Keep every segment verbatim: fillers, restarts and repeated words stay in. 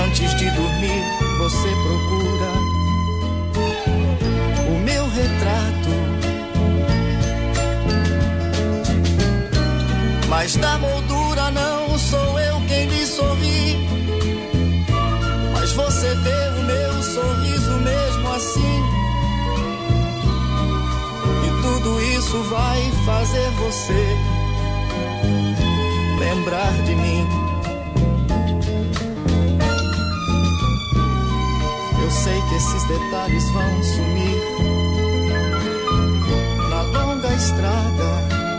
Antes de dormir, você procura o meu retrato. Mas da moldura não sou eu quem lhe sorri. Mas você vê o meu sorriso mesmo assim. E tudo isso vai fazer você lembrar de mim. Eu sei que esses detalhes vão sumir na longa estrada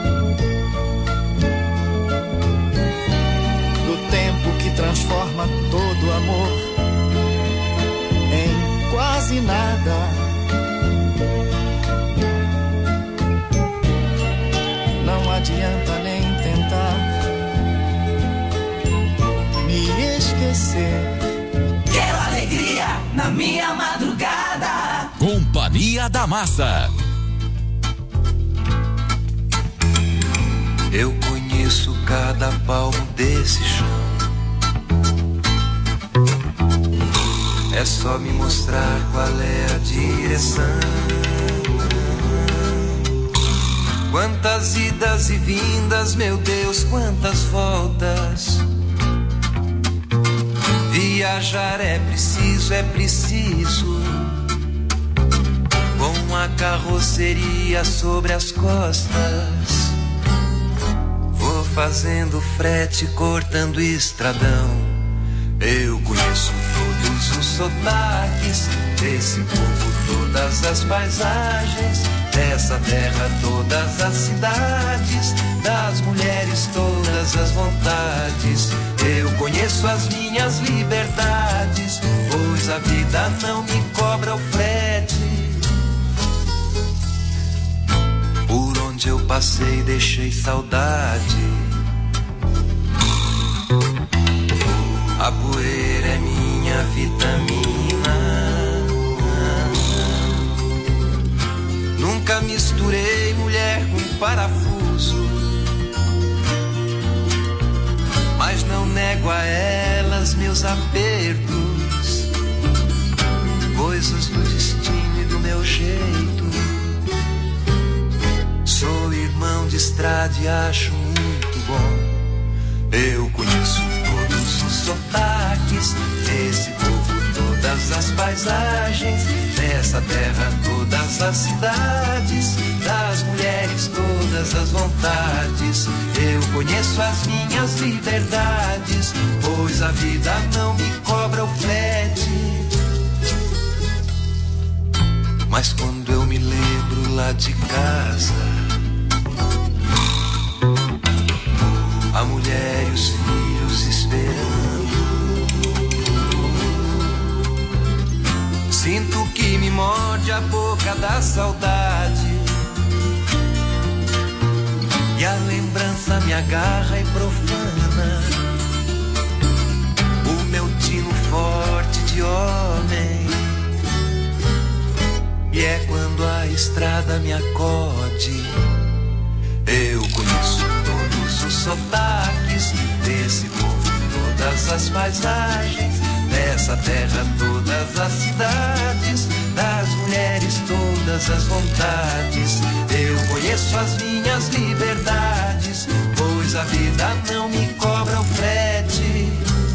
do tempo que transforma todo amor em quase nada. Não adianta nem tentar me esquecer. Quero alegria na minha madrugada. Companhia da Massa. Eu conheço cada palmo desse chão. É só me mostrar qual é a direção. Quantas idas e vindas, meu Deus, quantas voltas. Viajar é preciso, é preciso. Com a carroceria sobre as costas. Vou fazendo frete, cortando estradão. Eu conheço todos os sotaques desse povo, todas as paisagens dessa terra, todas as cidades, das mulheres, todas as vontades. Eu conheço as minhas liberdades, pois a vida não me cobra o frete. Por onde eu passei deixei saudade. A poeira é minha vitamina. Nunca misturei mulher com parafuso, mas não nego a elas meus apertos, coisas do destino e do meu jeito. Sou irmão de estrada e acho muito bom. Eu conheço todos os sotaques desse povo, todas as paisagens dessa terra, todas as cidades, das mulheres, todas as vontades. Eu conheço as minhas liberdades, pois a vida não me cobra o frete. Mas quando eu me lembro lá de casa, a mulher e os filhos esperando, sinto que me morde a boca da saudade, e a lembrança me agarra e profana o meu tino forte de homem. E é quando a estrada me acode. Eu conheço todos os sotaques desse povo, todas as paisagens dessa terra, todas as cidades, das mulheres, todas as vontades. Eu conheço as minhas liberdades, pois a vida não me cobra o frete.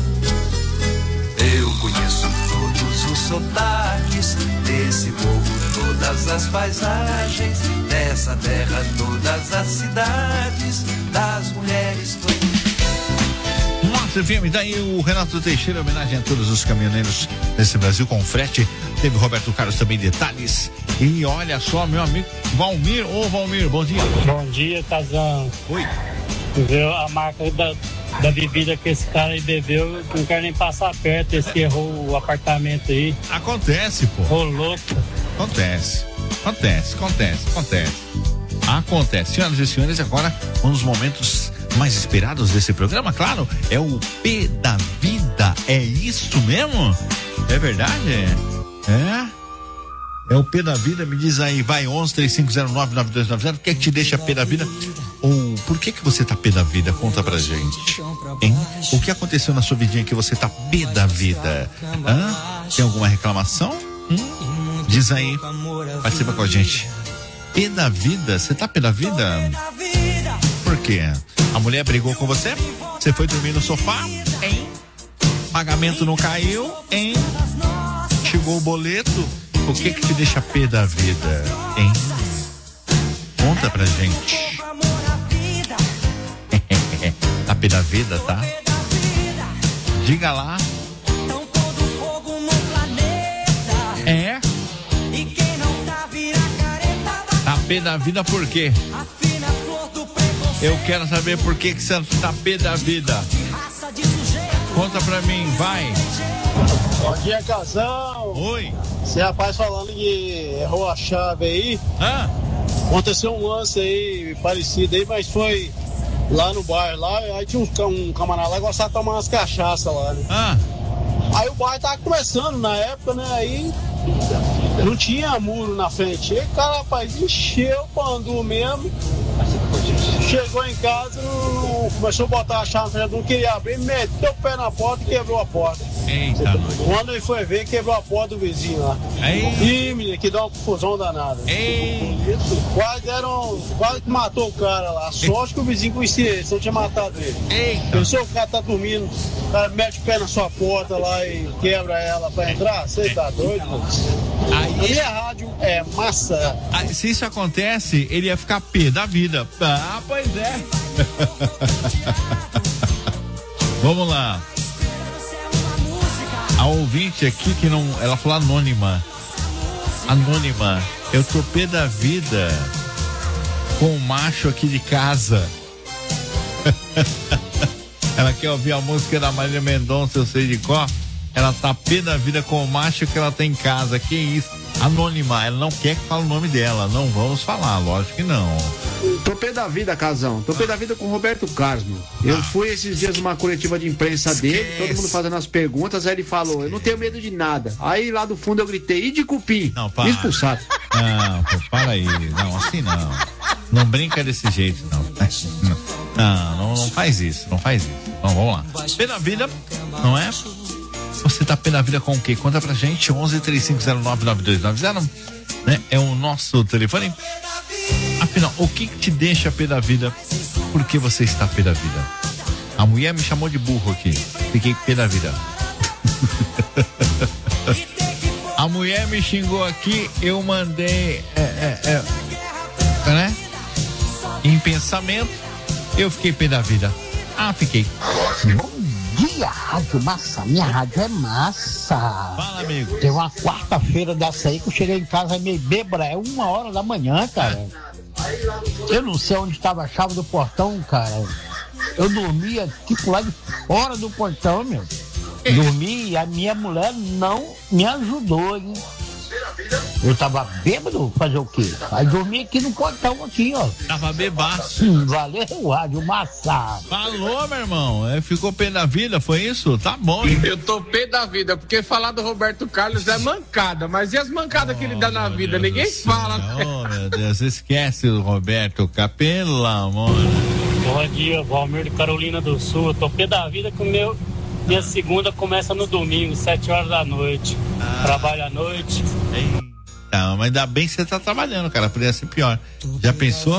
Eu conheço todos os sotaques desse povo, todas as paisagens dessa terra, todas as cidades, das mulheres, todas. Nossa, F M, daí o Renato Teixeira, homenagem a todos os caminhoneiros desse Brasil com frete. Teve o Roberto Carlos também, detalhes. E olha só, meu amigo Valmir, ô Valmir, bom dia. Bom dia, Tazão. Oi. Viu a marca da, da bebida que esse cara aí bebeu, não quero nem passar perto, esse que errou o apartamento aí. Acontece, pô. Ô, louco. Acontece, acontece, acontece, acontece. Acontece. Senhoras e senhores, agora um dos momentos mais esperados desse programa, claro, é o P da Vida. É isso mesmo? É verdade? É? É o P da Vida, me diz aí, vai onze, três cinco zero nove, nove dois nove zero, o que é que te deixa P da Vida? Ou por que que você tá pé da vida? Conta pra gente, hein? O que aconteceu na sua vidinha que você tá pé da vida? Hã? Tem alguma reclamação? Hum? Diz aí, participa com a gente. Pé da vida? Você tá pé da vida? Por quê? A mulher brigou com você? Você foi dormir no sofá? Hein? Pagamento não caiu? Hein? Chegou o boleto? O que que te deixa pé da vida? Hein? Conta pra gente. Tá pé da vida, tá? Diga lá. É? Tá pé da vida por quê? Eu quero saber por que que você tá pé da vida. Conta pra mim, vai. Bom dia, Casão. Oi. Esse rapaz falando que errou a chave aí. Ah. Aconteceu um lance aí parecido aí, mas foi lá no bar lá. Aí tinha um, um camarada lá que gostava de tomar umas cachaças lá, né? Ah. Aí o bar tava começando na época, né? Aí não tinha muro na frente. Aí o cara, rapaz, encheu o pandu mesmo. Chegou em casa, não, começou a botar a chave, não queria abrir, meteu o pé na porta e quebrou a porta. Eita. Quando ele foi ver, quebrou a porta do vizinho lá. Ei. Ih, menina, que dá uma confusão danada. Ei. Quase deram, quase que matou o cara lá. Sorte que o vizinho conhecia ele, senão tinha matado ele. Eita. Pensou o cara tá dormindo, o cara mete o pé na sua porta lá e quebra ela pra entrar? Você tá doido, mano? Aí, a minha rádio é massa. Aí, se isso acontece, ele ia ficar pé da vida. Ah, pois é. Vamos lá. A ouvinte aqui que não, ela falou anônima. Anônima. Eu tô pé da vida com o macho aqui de casa. Ela quer ouvir a música da Marília Mendonça, eu sei de qual. Ela tá pé da vida com o macho que ela tem em casa. Que isso? Anônima, ela não quer que fale o nome dela. Não vamos falar, lógico que não. Tô pé da vida, Casão. Tô pé da vida com o Roberto Carlos, meu. Eu fui esses dias numa coletiva de imprensa Esquece. dele, todo mundo fazendo as perguntas, aí ele falou, eu não tenho medo de nada. Aí lá do fundo eu gritei, e de cupim? Não, para. Me expulsaram. Não, pô, para aí. Não, assim não. Não brinca desse jeito, não. Não, não, não faz isso, não faz isso. Então vamos lá. Pé da vida, não é? Você tá pé da vida com o quê? Conta pra gente, onze, três cinco zero nove, nove dois nove zero, né? É o nosso telefone. Afinal, o que que te deixa pé da vida? Por que você está pé da vida? A mulher me chamou de burro aqui. Fiquei pé da vida. A mulher me xingou aqui, eu mandei, é, é, é, né? Em pensamento, eu fiquei pé da vida. Ah, fiquei. Bom dia, Rádio Massa. Minha rádio é massa. Fala, amigo. Teve uma quarta-feira dessa aí que eu cheguei em casa meio bêbada, é uma hora da manhã, cara. Eu não sei onde estava a chave do portão, cara. Eu dormia tipo lá de fora do portão, meu. Dormi e a minha mulher não me ajudou, hein? Eu tava bêbado, fazer o quê? Aí dormi aqui no portão aqui, ó. Tava bebaço. Hum, valeu, Rádio Massa. Falou, meu irmão. É, ficou pé da vida, foi isso? Tá bom, hein? Eu tô pé da vida, porque falar do Roberto Carlos é mancada, mas e as mancadas oh, que ele dá na vida? Deus Ninguém fala. Oh, meu Deus, esquece o Roberto Carlos, pelo amor. Bom dia, Valmir de Carolina do Sul. Eu tô pé da vida que o meu... Minha segunda começa no domingo, sete horas da noite. Ah. Trabalho à noite. Eita, mas ainda bem que você tá trabalhando, cara. Poderia ser pior. Já pensou?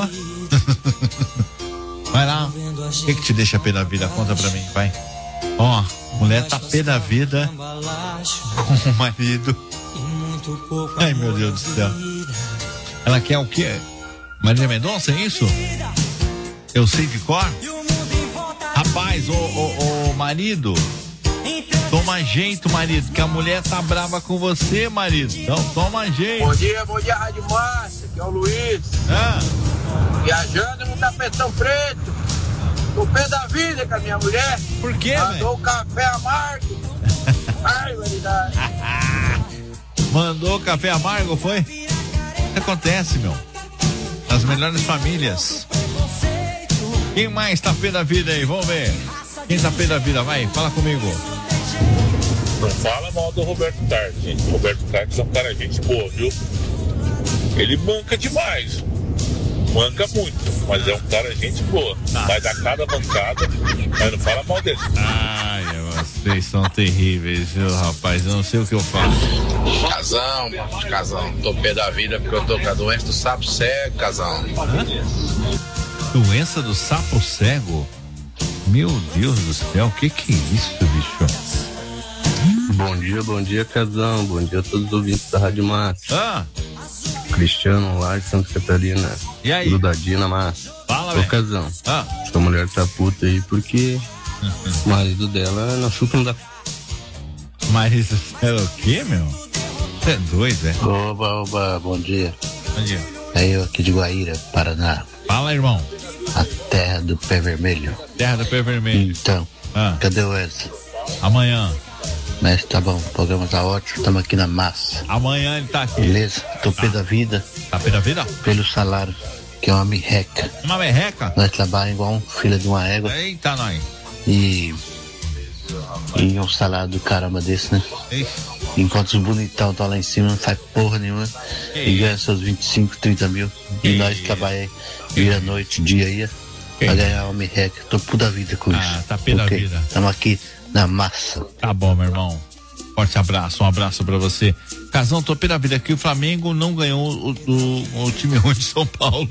Vai lá. O que que te deixa pé da vida? Conta pra mim, vai. Ó, mulher tá pé da vida com o marido. Ai, meu Deus do céu. Ela quer o quê? Marília Mendonça, é isso? Eu sei de cor? Rapaz, ô, ô, ô, marido, toma jeito, marido, que a mulher tá brava com você, marido. Então, toma jeito. Bom dia, bom dia, Rádio Massa, que é o Luiz. Ah. Viajando no tapetão preto. Tô pé da vida com a minha mulher. Por quê, velho? Mandou o café amargo. Ai, verdade. Mandou café amargo, foi? O que acontece, meu? Nas melhores famílias. Quem mais tá pé da vida aí? Vamos ver. Quem tá pé da vida? Vai, fala comigo. Não fala mal do Roberto Carlos, gente. O Roberto Carlos é um cara gente boa, viu? Ele banca demais. manca muito, mas é um cara gente boa. Tá. Vai dar cada mancada, mas não fala mal dele. Ai, vocês são terríveis, viu, rapaz? Eu não sei o que eu faço. Casão, casão, tô pé da vida porque eu tô com a doença do sapo cego, casão. Hã? Doença do sapo cego? Meu Deus do céu, o que que é isso, bicho? Bom dia, bom dia, casão. Bom dia a todos os ouvintes da Rádio Massa. Ah. Cristiano lá de Santa Catarina. E aí? Grudadinho na massa. Fala, Ô, velho. casão. Ah. Sua mulher tá puta aí porque o marido dela não chupa não dá. Marido é o quê, meu? Você é doido, é? Oba, oba, bom dia. Bom dia. É eu aqui de Guaíra, Paraná. Fala, irmão. A terra do pé vermelho. Terra do pé vermelho. Então, ah. cadê o Wesley? Amanhã. Mas tá bom, o programa tá ótimo, estamos aqui na massa. Amanhã ele tá aqui. Beleza? Tô pé da vida. Tá pé da vida? Pelo salário, que é uma merreca. Uma merreca? Nós trabalhamos igual um filho de uma égua. Eita, nós. E... E um salário do caramba desse, né? Ixi. Enquanto os bonitão estão lá em cima, não faz porra nenhuma. Que e ganha seus vinte e cinco, trinta mil. Que e nós trabalhamos dia, noite, dia aí. Pra ganhar uma merreca. Tô puta vida com ah, isso. Ah, tá pé da okay. vida. Estamos aqui na massa. Tá bom, meu irmão. Forte abraço, um abraço pra você. Casão, tô pela vida aqui, o Flamengo não ganhou o, o, o time ruim de São Paulo.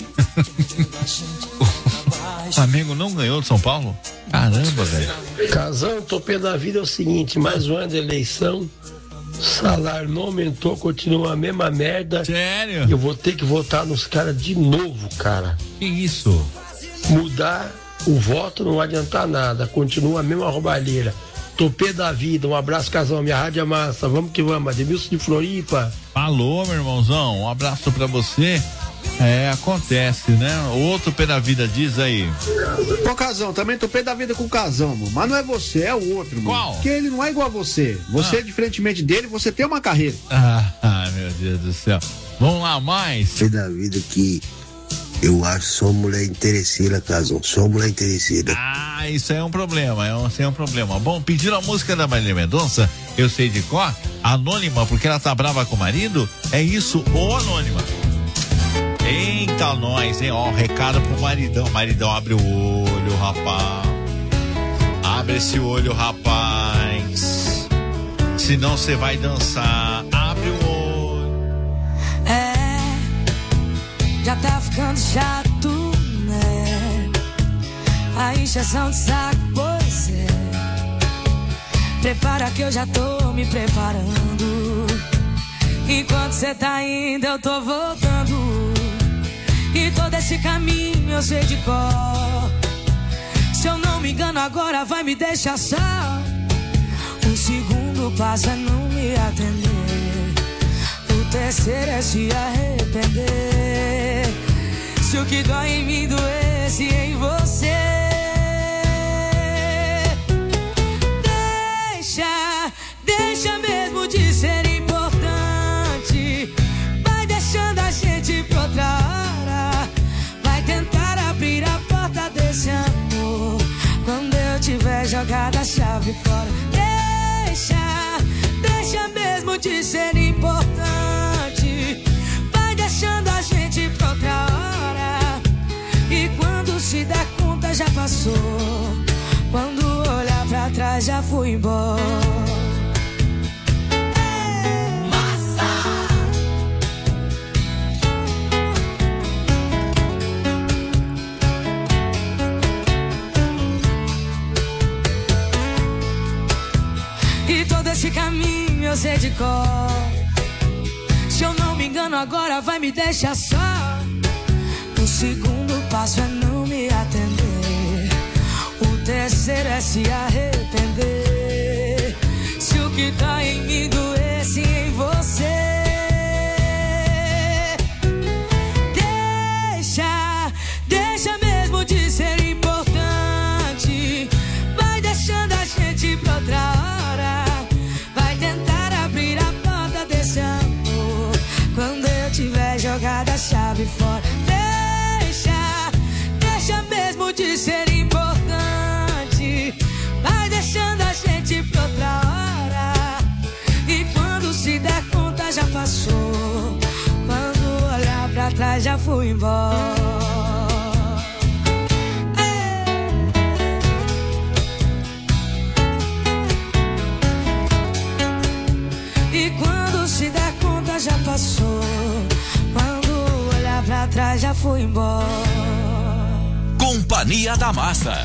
O Flamengo não ganhou de São Paulo? Caramba, velho. Casão, tô pé da vida é o seguinte, mais um ano de eleição, salário não aumentou, continua a mesma merda. Sério? Eu vou ter que votar nos caras de novo, cara. Que isso? Mudar o voto não vai adiantar nada, continua a mesma roubalheira. Tô pé da vida, um abraço, casal, minha rádio é massa, vamos que vamos, Ademilson de Floripa. Falou, meu irmãozão, um abraço pra você. É, acontece, né? Outro pé da vida, diz aí. Ô, Casão, também tô pé da vida com o Casão, mano. Mas não é você, é o outro, mano. Qual? Porque ele não é igual a você. Você, ah. diferentemente dele, você tem uma carreira. Ah, meu Deus do céu. Vamos lá, mais. Pé da vida que eu acho só mulher interesseira, Casão. Só mulher interesseira. Ah, isso aí é um problema, é um, isso aí é um problema. Bom, pediram a música da Marília Mendonça, eu sei de cor, anônima, porque ela tá brava com o marido. É isso, ou anônima. Eita, nós, hein? Ó, recado pro maridão. Maridão, abre o olho, rapaz. Abre esse olho, rapaz. Senão você vai dançar. Abre o olho. É, já tá ficando chato, né? A encheção de saco, pois é. Prepara que eu já tô me preparando. Enquanto cê tá indo, eu tô voltando. E todo esse caminho eu sei de cor. Se eu não me engano agora vai me deixar só. O segundo passo é não me atender. O terceiro é se arrepender. Se o que dói em mim doesse em você. Deixa, deixa mesmo de ser importante. Vai deixando a gente pra outra hora. Abrir a porta desse amor quando eu tiver jogado a chave fora. Deixa, deixa mesmo de ser importante. Vai deixando a gente pra outra hora. E quando se der conta já passou. Quando olhar pra trás já fui embora. Esse caminho eu sei de cor. Se eu não me engano agora vai me deixar só. O segundo passo é não me atender. O terceiro é se arrepender. Se o que tá em mim doesse em você. Deixa, deixa mesmo de ser importante. Vai deixando a gente pra outra hora. Jogada a chave fora. Deixa, deixa mesmo de ser importante. Vai deixando a gente pra outra hora. E quando se der conta já passou. Quando olhar pra trás já fui embora. E quando se der conta já passou. Quando olhar pra trás já fui embora. Companhia da Massa.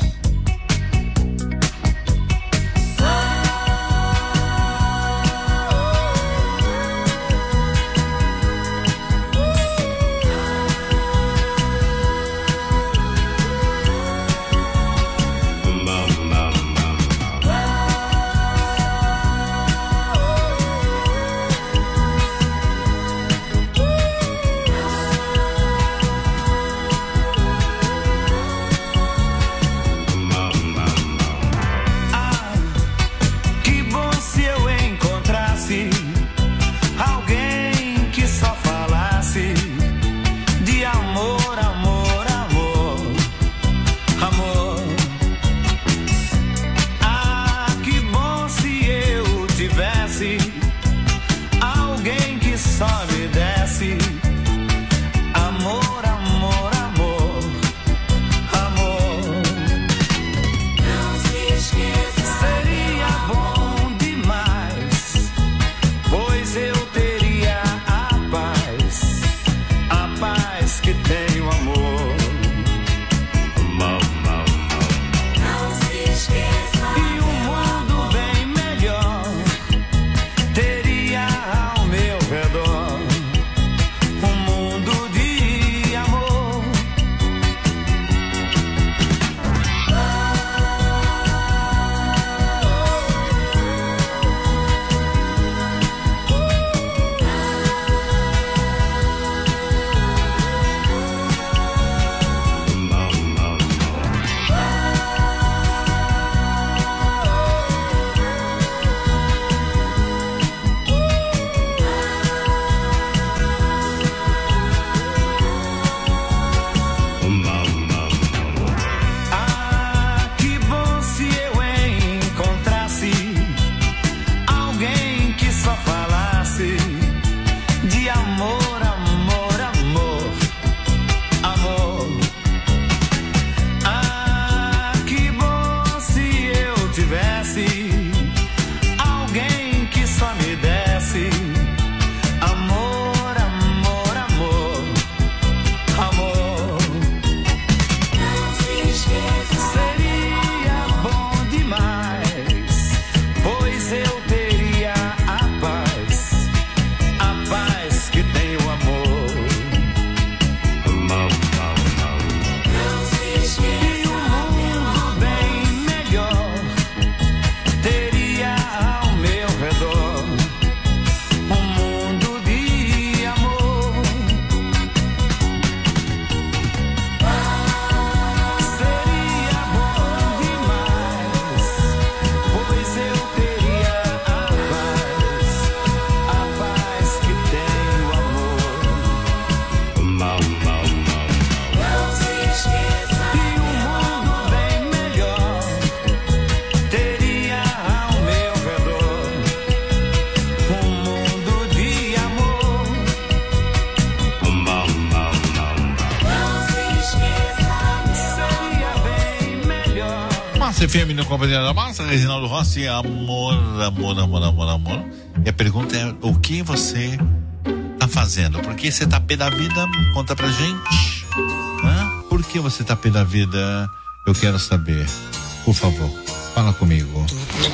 F M no Companhia da Massa, Reginaldo Rossi, amor, amor, amor, amor, amor. E a pergunta é: o que você tá fazendo? Por que você tá pé da vida? Conta pra gente. Hã? Por que você tá pé da vida? Eu quero saber. Por favor, fala comigo.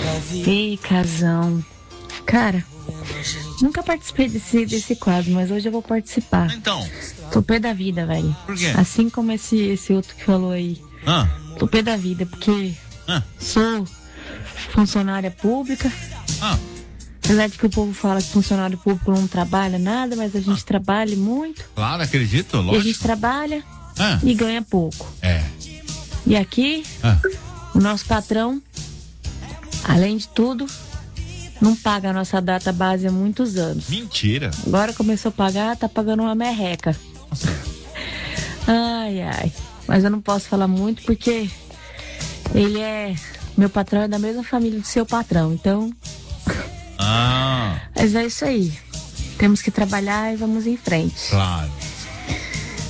Ei, casão. Cara, nunca participei desse, desse quadro, mas hoje eu vou participar. Então. Tô pé da vida, velho. Por quê? Assim como esse, esse outro que falou aí. Ah. Tô pé da vida, porque ah. sou funcionária pública. Ah. Apesar de que o povo fala que funcionário público não trabalha nada, mas a gente ah. trabalha muito. Claro, acredito, lógico. E a gente trabalha ah. e ganha pouco. É. E aqui, ah. o nosso patrão, além de tudo, não paga a nossa data base há muitos anos. Mentira. Agora começou a pagar, tá pagando uma merreca. Nossa. Ai, ai. Mas eu não posso falar muito porque ele é... Meu patrão é da mesma família do seu patrão, então... Ah. Mas é isso aí. Temos que trabalhar e vamos em frente. Claro.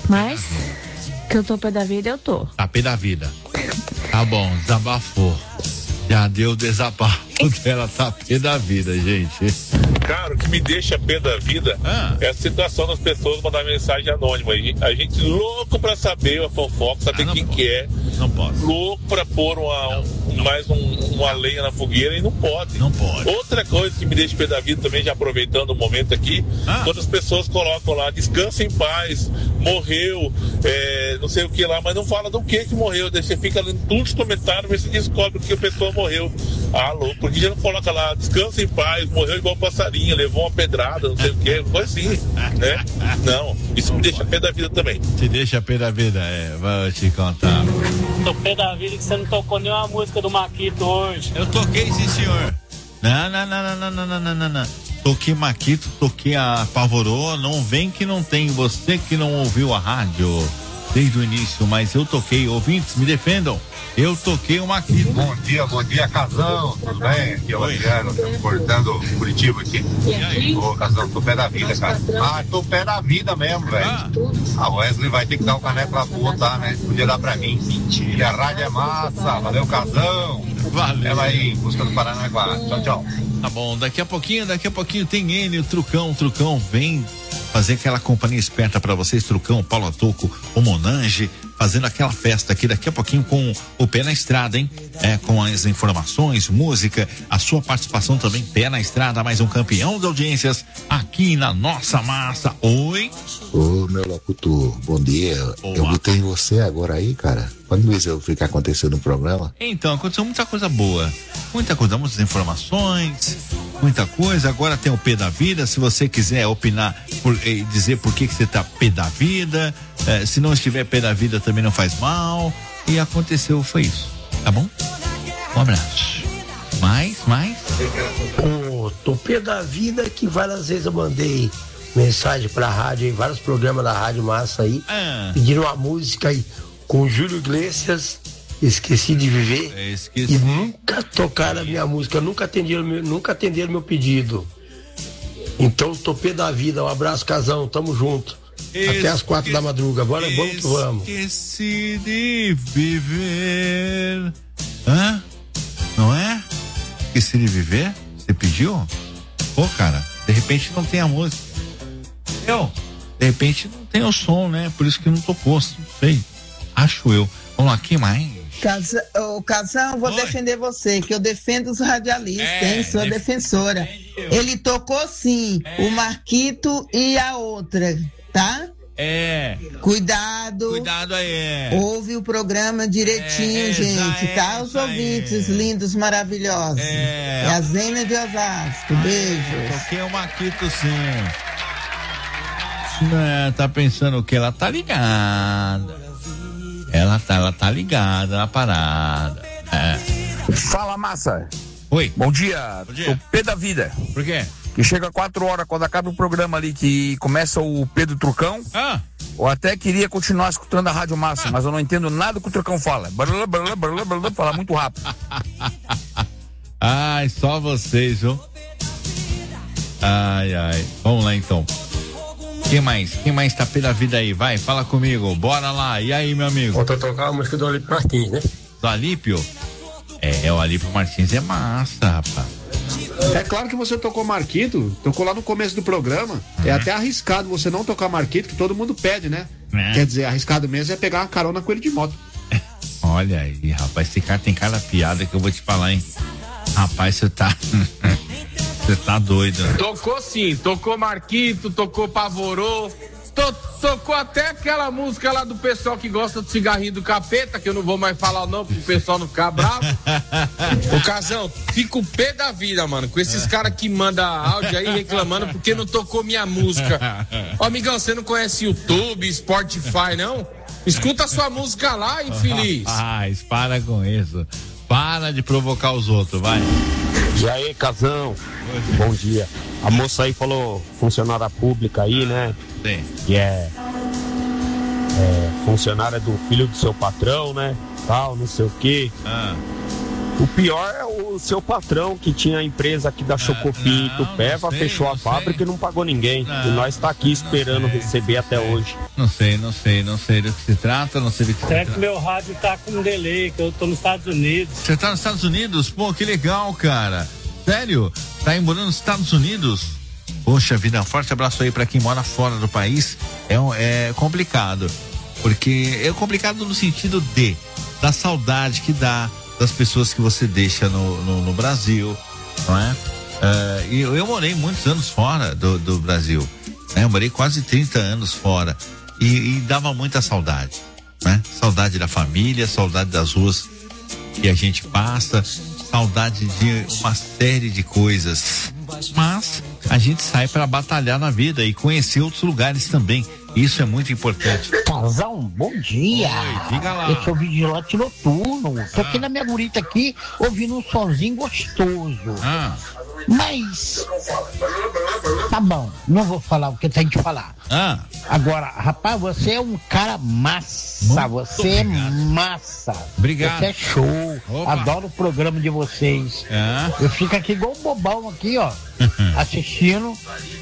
Mas que eu tô pé da vida, eu tô. Tá pé da vida. Tá bom, desabafou. Já deu desabafo dela, tá pé da vida, gente. Cara, o que me deixa pé da vida ah. é a situação das pessoas mandar mensagem anônima. A gente louco pra saber a fofoca, saber ah, quem pode. que é. Não pode. Louco pra pôr uma, não, não. mais um, uma lenha na fogueira e não pode. Não pode. Outra coisa que me deixa pé da vida também, já aproveitando o momento aqui, ah. quando as pessoas colocam lá, descansa em paz, morreu, é, não sei o que lá, mas não fala do que que morreu. Daí você fica lendo todos os comentários, mas você descobre que a pessoa morreu. Ah, louco, porque já não coloca lá, descansa em paz, morreu igual passarinho, levou uma pedrada, não sei o que, coisa assim, né? Não, isso me deixa pé da vida também. Te deixa pé da vida, é, vou te contar. Tô pé da vida que você não tocou nenhuma música do Maquito hoje. Eu toquei, sim, senhor. Não, não, não, não, não, não, não, não, não. Toquei Maquito, toquei a Pavorô, não vem que não tem, você que não ouviu a rádio desde o início, mas eu toquei, ouvintes, me defendam. Eu toquei uma aqui. Bom dia, bom dia, Casão. Tudo bem? Aqui é o Adriano, cortando Curitiba aqui. E aí? Ô, Casão, tô pé da vida, cara. Ah, tô pé da vida mesmo, velho. Ah. A Wesley vai ter que dar o caneco lá pro tá, né? Podia dar pra mim. E a rádio é massa. Valeu, Casão. Valeu. Ela aí, busca do Paranaguá. Tchau, tchau. Tá bom, daqui a pouquinho, daqui a pouquinho tem ele, o Trucão, o Trucão vem fazer aquela companhia esperta pra vocês, Trucão, Paulo Atoco, o Monange, fazendo aquela festa aqui daqui a pouquinho com o pé na estrada, hein? É, com as informações, música, a sua participação também, pé na estrada, mais um campeão de audiências aqui na nossa massa. Oi? Ô, meu locutor, bom dia. Boa. Eu botei em você agora aí, cara. Quando isso eu ficar acontecendo no programa? Então, aconteceu muita coisa boa, muita coisa, muitas informações, muita coisa. Agora tem o pé da vida, se você quiser opinar por, e dizer por que que você tá pé da vida, eh, se não estiver pé da vida também não faz mal. E aconteceu, foi isso, tá bom? Um abraço. Mais, mais? Ô, oh, tô pé da vida que várias vezes eu mandei mensagem pra rádio em vários programas da Rádio Massa aí, ah. pediram uma música aí com Júlio Iglesias, Esqueci de Viver, é, esqueci. E nunca tocaram a minha música, nunca atenderam meu, nunca atenderam meu pedido. Então, tô pé da vida, um abraço, Casão, tamo junto. Esque... Até as quatro da madruga, bora, vamos que vamos. Esqueci de viver. Hã? Não é? Esqueci de viver? Você pediu? Pô, cara, de repente não tem a música. Eu, de repente não tem o som, né? Por isso que não tocou, não sei. Acho eu. Vamos lá, quem mais? Casa, ô, Casão, vou Oi. defender você, que eu defendo os radialistas, é, hein? Sou def... defensora. Ele tocou sim, é. o Marquito e a outra, tá? É. Cuidado. Cuidado aí. Ouve o programa direitinho, é, gente, é, tá? Os ouvintes é. lindos, maravilhosos. É. É a Zena de Osasco. Beijo. Toquei o Marquito sim. É, tá pensando o que? Ela tá ligada. Ela tá, ela tá ligada na parada. É. Fala, massa. Oi. Bom dia. Bom dia. Tô pé da vida. Por quê? Que chega quatro horas, quando acaba o programa ali, que começa o Pedro Trucão. Ah. Eu até queria continuar escutando a Rádio Massa, ah. mas eu não entendo nada que o Trucão fala. Blá, blá, blá, blá, blá, fala muito rápido. Ai, só vocês, viu? Ai, ai. Vamos lá, então. Quem mais? Quem mais tá pela vida aí? Vai, fala comigo. Bora lá. E aí, meu amigo? Voltou a tocar a música do Alípio Martins, né? Do Alípio? É, o Alípio Martins é massa, rapaz. É claro que você tocou Marquito, tocou lá no começo do programa. Uhum. É até arriscado você não tocar Marquito, que todo mundo pede, né? É. Quer dizer, arriscado mesmo é pegar uma carona com ele de moto. Olha aí, rapaz, esse cara tem cara piada que eu vou te falar, hein? Rapaz, você tá... Você tá doido. Tocou sim, tocou Marquito, tocou Pavorô, to, tocou até aquela música lá do pessoal que gosta do cigarrinho do capeta, que eu não vou mais falar não, pro pessoal não ficar bravo. Ô, Casão, fica o pé da vida, mano, com esses caras que mandam áudio aí reclamando porque não tocou minha música. Ó, amigão, você não conhece YouTube, Spotify, não? Escuta a sua música lá, infeliz. Ah, para com isso. Para de provocar os outros, vai. E aí, Casão? Bom dia. A moça aí falou funcionária pública aí, né? Sim. Que é, é funcionária do filho do seu patrão, né? Tal, não sei o quê. Ah. O pior é o seu patrão que tinha a empresa aqui da Chocopim em Tupéva, fechou a fábrica e não pagou ninguém. Não, e nós tá aqui esperando receber até hoje. Não sei, não sei, não sei do que se trata, não sei do que se Será trata. que meu rádio tá com um delay, que eu tô nos Estados Unidos. Você tá nos Estados Unidos? Pô, que legal, cara. Sério? Tá aí morando nos Estados Unidos? Poxa vida, um forte abraço aí pra quem mora fora do país. É, um, é complicado, porque é complicado no sentido de da saudade que dá das pessoas que você deixa no, no, no Brasil, não é? Uh, e eu, eu morei muitos anos fora do, do Brasil, né? Eu morei quase trinta anos fora e, e dava muita saudade, né? Saudade da família, saudade das ruas que a gente passa, saudade de uma série de coisas, mas a gente sai para batalhar na vida e conhecer outros lugares também. Isso é muito importante. Casal, bom dia. Oi, diga lá. Eu sou vigilante noturno. Tô aqui na minha gurita aqui, ouvindo um sonzinho gostoso. Ah. Mas tá bom, não vou falar o que tem que falar. Ah. Agora, rapaz, você é um cara massa. Muito você obrigado. É massa. Obrigado. Você é show. Opa. Adoro o programa de vocês. Ah. Eu fico aqui igual um bobão aqui, ó, assistindo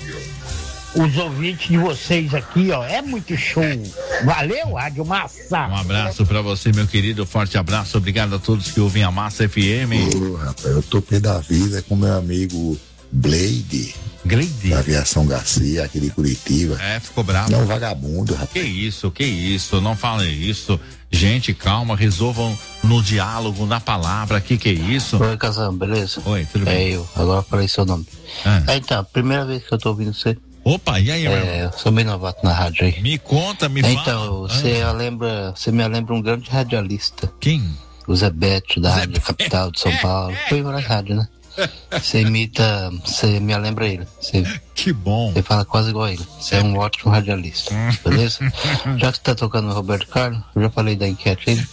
os ouvintes de vocês aqui, ó. É muito show. Valeu, Rádio Massa. Um abraço pra você, meu querido. Forte abraço. Obrigado a todos que ouvem a Massa F M. Ô, rapaz, eu tô pé da vida com meu amigo Blade. Glade? Da Aviação Garcia, aqui de Curitiba. É, ficou bravo. Não, vagabundo, rapaz. Que isso, que isso. Não falem isso. Gente, calma, resolvam no diálogo, na palavra. Que que é isso? Oi, Casão, beleza? Oi, tudo bem? É eu, agora falei seu nome. Ah. É, então, primeira vez que eu tô ouvindo você. Opa, e aí, meu É, eu sou meio novato na rádio aí. Me conta, me é, fala. Então, você ah. lembra, você me lembra um grande radialista. Quem? O Zé Beto, da Zé Rádio Capital de São Paulo. Foi na rádio, né? Você imita, você me lembra ele. Você, que bom. Você fala quase igual a ele. Você é um ótimo radialista, beleza? Já que você tá tocando o Roberto Carlos, eu já falei da enquete aí.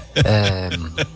É,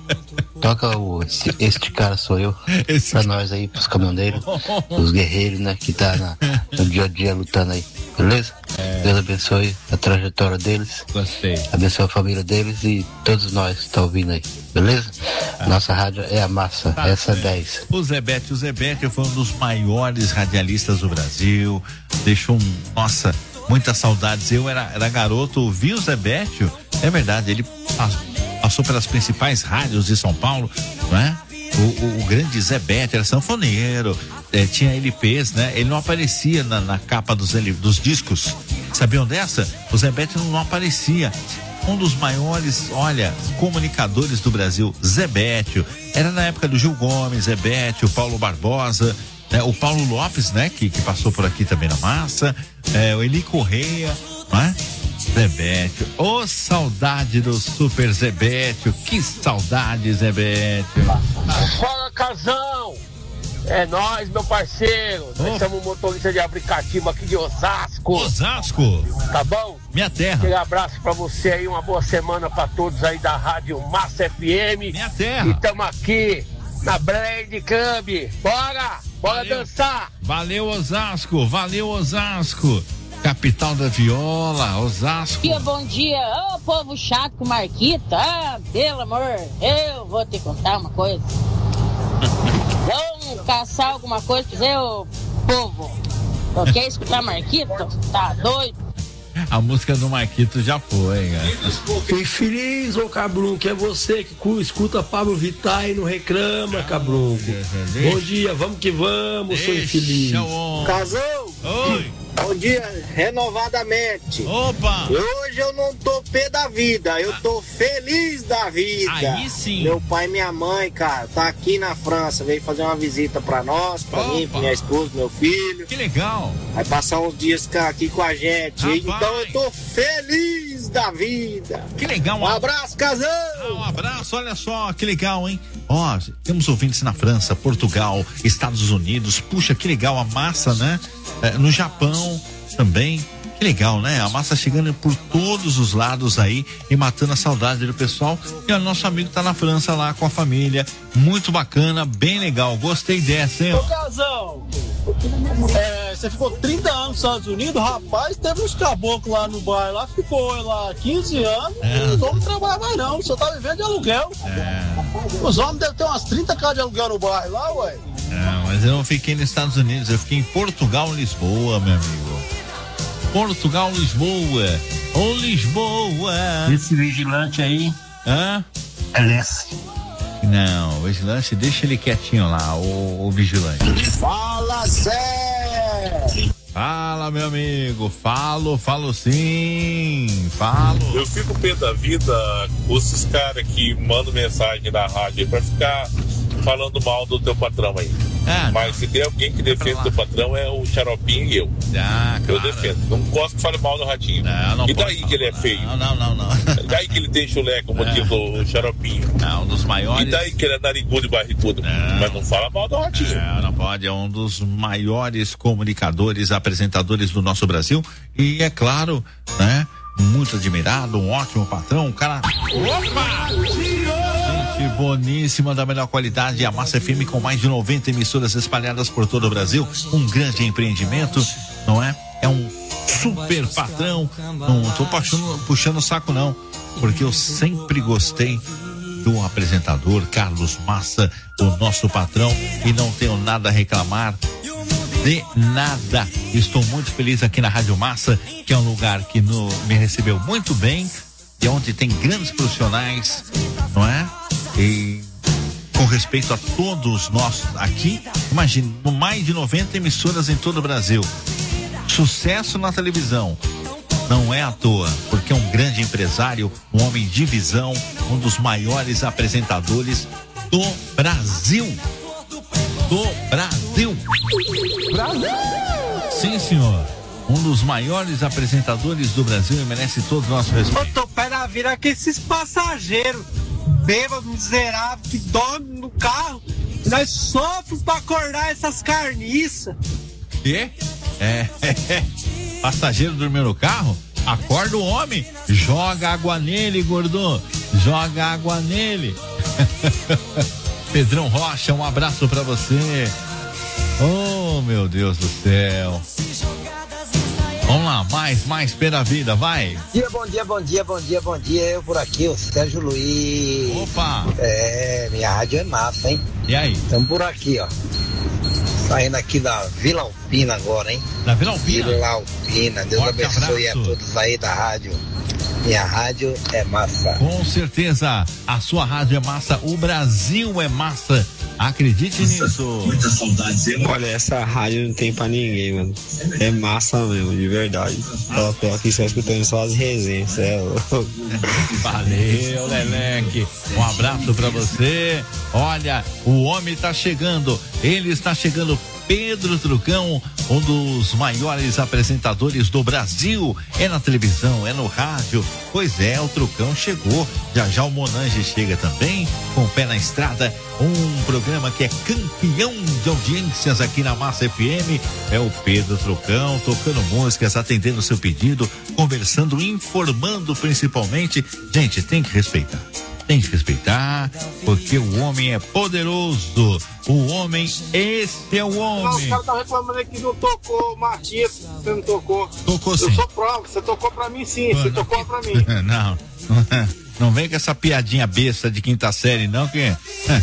toca o esse, Este Cara Sou Eu esse... pra nós aí, pros caminhoneiros, os guerreiros, né, que tá na, no dia a dia lutando aí, beleza? É... Deus abençoe a trajetória deles. Gostei. Abençoe a família deles e todos nós que tá ouvindo aí, beleza? Ah. Nossa rádio é a massa, tá, essa é dez. O Zé Beto, o Zé Beto foi um dos maiores radialistas do Brasil, deixou, um, nossa, muitas saudades. Eu era, era garoto, ouvi o Zé Beto, é verdade, ele passou pelas principais rádios de São Paulo, não é? O, o, o grande Zé Beto era sanfoneiro, é, tinha L Ps, né? Ele não aparecia na, na capa dos, dos discos. Sabiam dessa? O Zé Beto não, não aparecia. Um dos maiores, olha, comunicadores do Brasil, Zé Beto. Era na época do Gil Gomes, Zé Beto, Paulo Barbosa, né? O Paulo Lopes, né? Que, que passou por aqui também na massa, é, o Eli Correia, não é? Zé Beto, ô oh, saudade do Super Zé Beto, que saudade, Zé Beto. Fala, Casão, é nóis, meu parceiro. Oh. Nós somos motorista de aplicativo aqui de Osasco. Osasco? Tá bom? Minha terra. Aquele abraço pra você aí, uma boa semana pra todos aí da Rádio Massa F M. Minha terra. E tamo aqui na Blade Club. Bora, bora valeu. Dançar. Valeu, Osasco, valeu, Osasco. Capital da viola, Osasco. Bom dia, bom dia. Ô, oh, povo chato com Marquita. Ah, pelo amor, eu vou te contar uma coisa. Vamos caçar alguma coisa pra dizer, ô povo. Não quer escutar Marquito? Tá doido? A música do Marquito já foi, cara. Fique feliz, ô Cabrunco, que é você que escuta Pablo Vittar e não reclama, Cabrunco. Bom dia, vamos que vamos, sou infeliz. Casou? Oi. Bom dia, renovadamente. Opa! Hoje eu não tô pé da vida, eu tô feliz da vida. Aí sim. Meu pai e minha mãe, cara, tá aqui na França, veio fazer uma visita pra nós, pra Opa. mim, pra minha esposa, meu filho. Que legal. Vai passar uns dias aqui com a gente. Rapaz. Então eu tô feliz da vida. Que legal. Um abraço, Casão. Ah, um abraço, olha só, que legal, hein? Ó, temos ouvintes na França, Portugal, Estados Unidos. Puxa, que legal a massa, né? É, no Japão também. Que legal, né? A massa chegando por todos os lados aí e matando a saudade do pessoal. E o nosso amigo tá na França lá com a família. Muito bacana, bem legal. Gostei dessa, hein? Ô, Casão, é, você ficou trinta anos nos Estados Unidos, rapaz, teve uns caboclos lá no bairro, lá ficou lá quinze anos, é. Não vamos trabalhar mais não, só tá vivendo de aluguel. É. Os homens devem ter umas trinta casas de aluguel no bairro lá, ué. Não, mas eu não fiquei nos Estados Unidos, eu fiquei em Portugal, Lisboa, meu amigo. Portugal, Lisboa. Ô, Lisboa. Esse vigilante aí. Hã? É Lesse. Não, o vigilante, deixa ele quietinho lá, o, o vigilante. Fala, Zé! Fala, meu amigo, falo, falo sim, falo. Eu fico pé da vida com esses caras que mandam mensagem na rádio aí pra ficar falando mal do teu patrão aí. Ah, mas se tem alguém que defende o teu patrão é o Xaropinho e eu. Ah, claro. Eu defendo. Não gosto que fale mal do Ratinho. Não, não e daí falar, que ele é feio? Não, não, não, não. E daí que ele tem chulé com o motivo do Xaropinho? É um dos maiores. E daí que ele é narigudo e barrigudo? Não. Mas não fala mal do Ratinho. Não, não pode. É um dos maiores comunicadores, apresentadores do nosso Brasil. E é claro, né? Muito admirado, um ótimo patrão, um cara. Opa! Gente boníssima, da melhor qualidade, a Massa F M com mais de noventa emissoras espalhadas por todo o Brasil, um grande empreendimento, não é? É um super patrão, não tô puxando, puxando o saco não, porque eu sempre gostei do apresentador Carlos Massa, o nosso patrão, e não tenho nada a reclamar de nada. Estou muito feliz aqui na Rádio Massa, que é um lugar que no, me recebeu muito bem e onde tem grandes profissionais, não é? E com respeito a todos nós aqui, imagine, mais de noventa emissoras em todo o Brasil. Sucesso na televisão. Não é à toa, porque é um grande empresário, um homem de visão, um dos maiores apresentadores do Brasil. Do Brasil. Brasil! Sim, senhor. Um dos maiores apresentadores do Brasil e merece todo o nosso respeito. Eu tô pé da vida que esses passageiros bêbados, miseráveis, que dormem no carro, nós sofremos pra acordar essas carniças. Quê? É, é, é. Passageiro dormiu no carro? Acorda o homem, joga água nele, gordo. Joga água nele. Pedrão Rocha, um abraço pra você. Oh, meu Deus do céu. Vamos lá, mais, mais pela vida, vai. Dia, bom dia, bom dia, bom dia, bom dia. Eu por aqui, o Sérgio Luiz. Opa! É, minha rádio é massa, hein? E aí? Estamos por aqui, ó. Saindo aqui da Vila Alpina agora, hein? Da Vila Alpina? Vila Alpina. Deus Forte abençoe abraço. a todos aí da rádio. Minha rádio é massa. Com certeza, a sua rádio é massa, o Brasil é massa. Acredite nisso. Muita saudade. Olha, essa rádio não tem pra ninguém, mano. É massa mesmo, de verdade. Eu tô aqui só escutando só as resenhas. É louco. Valeu, Leleque. Um abraço pra você. Olha, o homem tá chegando. Ele está chegando. Pedro Trucão, um dos maiores apresentadores do Brasil. É na televisão, é no rádio. Pois é, o Trucão chegou. Já já o Monange chega também, com o pé na estrada. Um programa que é campeão de audiências aqui na Massa F M. É o Pedro Trucão, tocando músicas, atendendo o seu pedido, conversando, informando principalmente. Gente, tem que respeitar. Tem que respeitar, porque o homem é poderoso. O homem, esse é o homem. Não, os caras tá reclamando aí que não tocou, Marquinhos, você não tocou. Tocou sim. Eu sou prova, você tocou pra mim sim, você tocou pra mim. Não, não vem com essa piadinha besta de quinta série, não, que...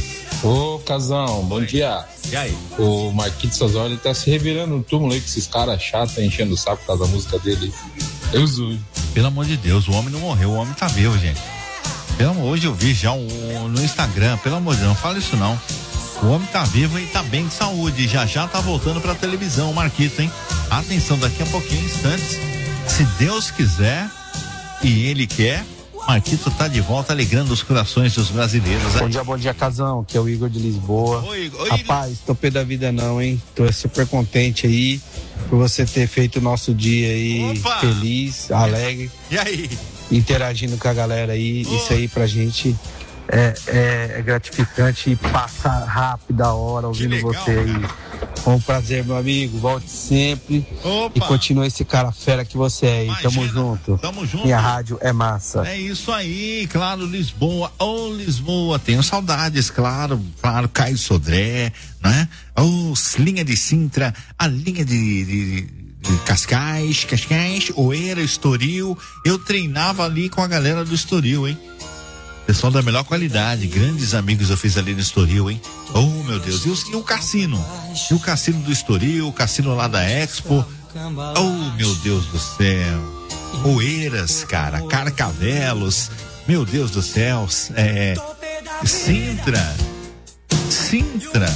Ô, Casão, bom dia. E aí? O Marquinhos Sazoli tá se revirando no túmulo aí com esses caras chatos enchendo o saco por causa da música dele. Eu zoio. Pelo amor de Deus, o homem não morreu, o homem tá vivo, gente. Pelo amor, hoje eu vi já um, no Instagram, pelo amor de Deus, não fala isso não. O homem tá vivo e tá bem de saúde, já já tá voltando pra televisão, o Marquito, hein? Atenção, daqui a pouquinho, instantes, se Deus quiser e ele quer, Marquito tá de volta alegrando os corações dos brasileiros. Bom dia, bom dia, Casão, que é o Igor de Lisboa. Oi, oi, Rapaz, tô pé da vida não, hein? Tô super contente aí por você ter feito o nosso dia aí. Opa! Feliz, alegre. E aí? Interagindo com a galera aí, oh. Isso aí pra gente é, é, é gratificante e passa rápido a hora ouvindo legal, você aí. Cara. Foi um prazer, meu amigo, volte sempre. Opa. E continue esse cara fera que você é aí. Imagina. Tamo junto. Tamo junto. Minha rádio é massa. É isso aí, claro, Lisboa, ô oh, Lisboa, tenho saudades, claro, claro, Caio Sodré, né? Ô, oh, linha de Sintra, a linha de... de... Cascais, Cascais, Oeira, Estoril. Eu treinava ali com a galera do Estoril, hein? Pessoal da melhor qualidade, grandes amigos eu fiz ali no Estoril, hein? Oh, meu Deus. E o, e o cassino? E o cassino do Estoril, o cassino lá da Expo. Oh, meu Deus do céu. Oeiras, cara, Carcavelos. Meu Deus do céu. É, Sintra. Sintra.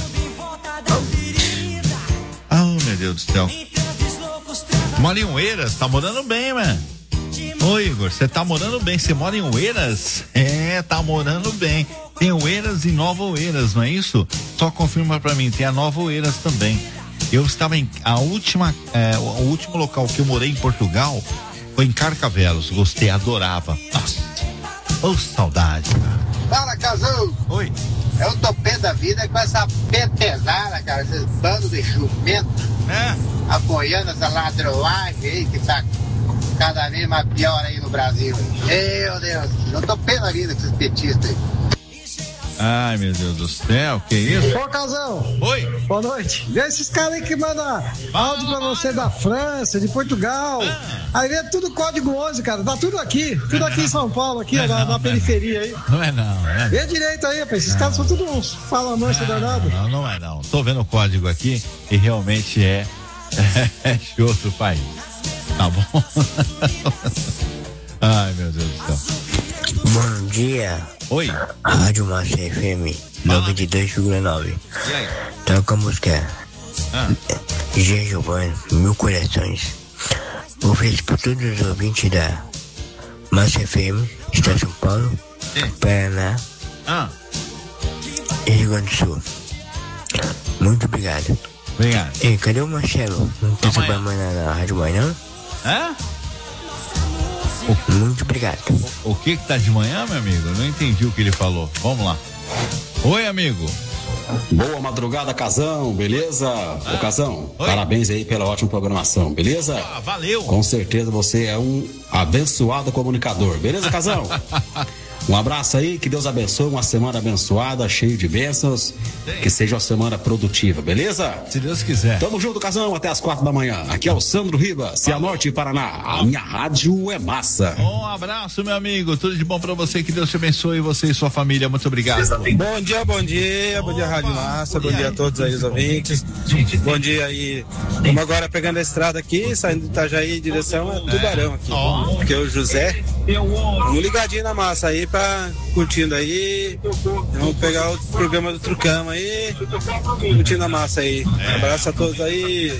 Oh, meu Deus do céu. Mora em Oeiras, tá morando bem, mano. Ô Igor, você tá morando bem, você mora em Oeiras? É, tá morando bem. Tem Oeiras e Nova Oeiras, não é isso? Só confirma pra mim, tem a Nova Oeiras também. Eu estava em, a última, é, o último local que eu morei em Portugal foi em Carcavelos, gostei, adorava. Nossa, ô saudade. Fala, Casão. Oi. Eu tô pé da vida com essa petezada, cara, esses bandos de jumento. É. Apoiando essa ladroagem aí que tá cada vez mais pior aí no Brasil. Meu Deus, eu tô pé da vida com esses petistas aí. Ai, meu Deus do céu, que isso? Ô, Casão. Oi. Boa noite. Vê esses caras aí que mandam áudio pra você da França, de Portugal. Ah. Aí vê tudo código onze, cara. Tá tudo aqui. Tudo não aqui não. Em São Paulo, aqui, na, não, na periferia aí. Não é não, não é. Vê direito aí, rapaz. Esses não. caras são tudo uns fala mancha danado. Não, não é não. Tô vendo o código aqui e realmente é, é de outro país. Tá bom? Ai, meu Deus do céu. Bom dia. Oi. Rádio Massa F M noventa e dois vírgula nove. E aí? Toca a música. Ah. G. Giovanni, Mil Corações. Ofereço para todos os ouvintes da Massa F M, Estado de São Paulo, Sim. Paraná ah. e Rio Grande do Sul. Muito obrigado. Obrigado. E cadê o Marcelo? Não tá trabalhando na Rádio Manhã? Hã? O, Muito obrigado. O, o que que tá de manhã, meu amigo? Eu não entendi o que ele falou. Vamos lá. Oi, amigo. Boa madrugada, Casão, beleza? Ah. Ô, Casão, Oi. Parabéns aí pela ótima programação, beleza? Ah, valeu. Com certeza você é um abençoado comunicador, beleza, Casão? Um abraço aí, que Deus abençoe, uma semana abençoada, cheio de bênçãos, Sim. que seja uma semana produtiva, beleza? Se Deus quiser. Tamo junto, Casão, até as quatro da manhã. Aqui é o Sandro Ribas, Cianorte, Paraná. A minha rádio é massa. Um abraço, meu amigo, tudo de bom pra você, que Deus te abençoe, você e sua família, muito obrigado. Bom dia, bom dia, bom dia, Rádio Massa, bom dia a todos aí os ouvintes. Bom dia aí. Vamos agora pegando a estrada aqui, saindo de Itajaí em direção a Tubarão aqui. Aqui é o José. Vamos ligadinho na massa aí, pra curtindo aí. Vamos pegar o programa do Trucão aí, curtindo a massa aí. Um abraço a todos aí.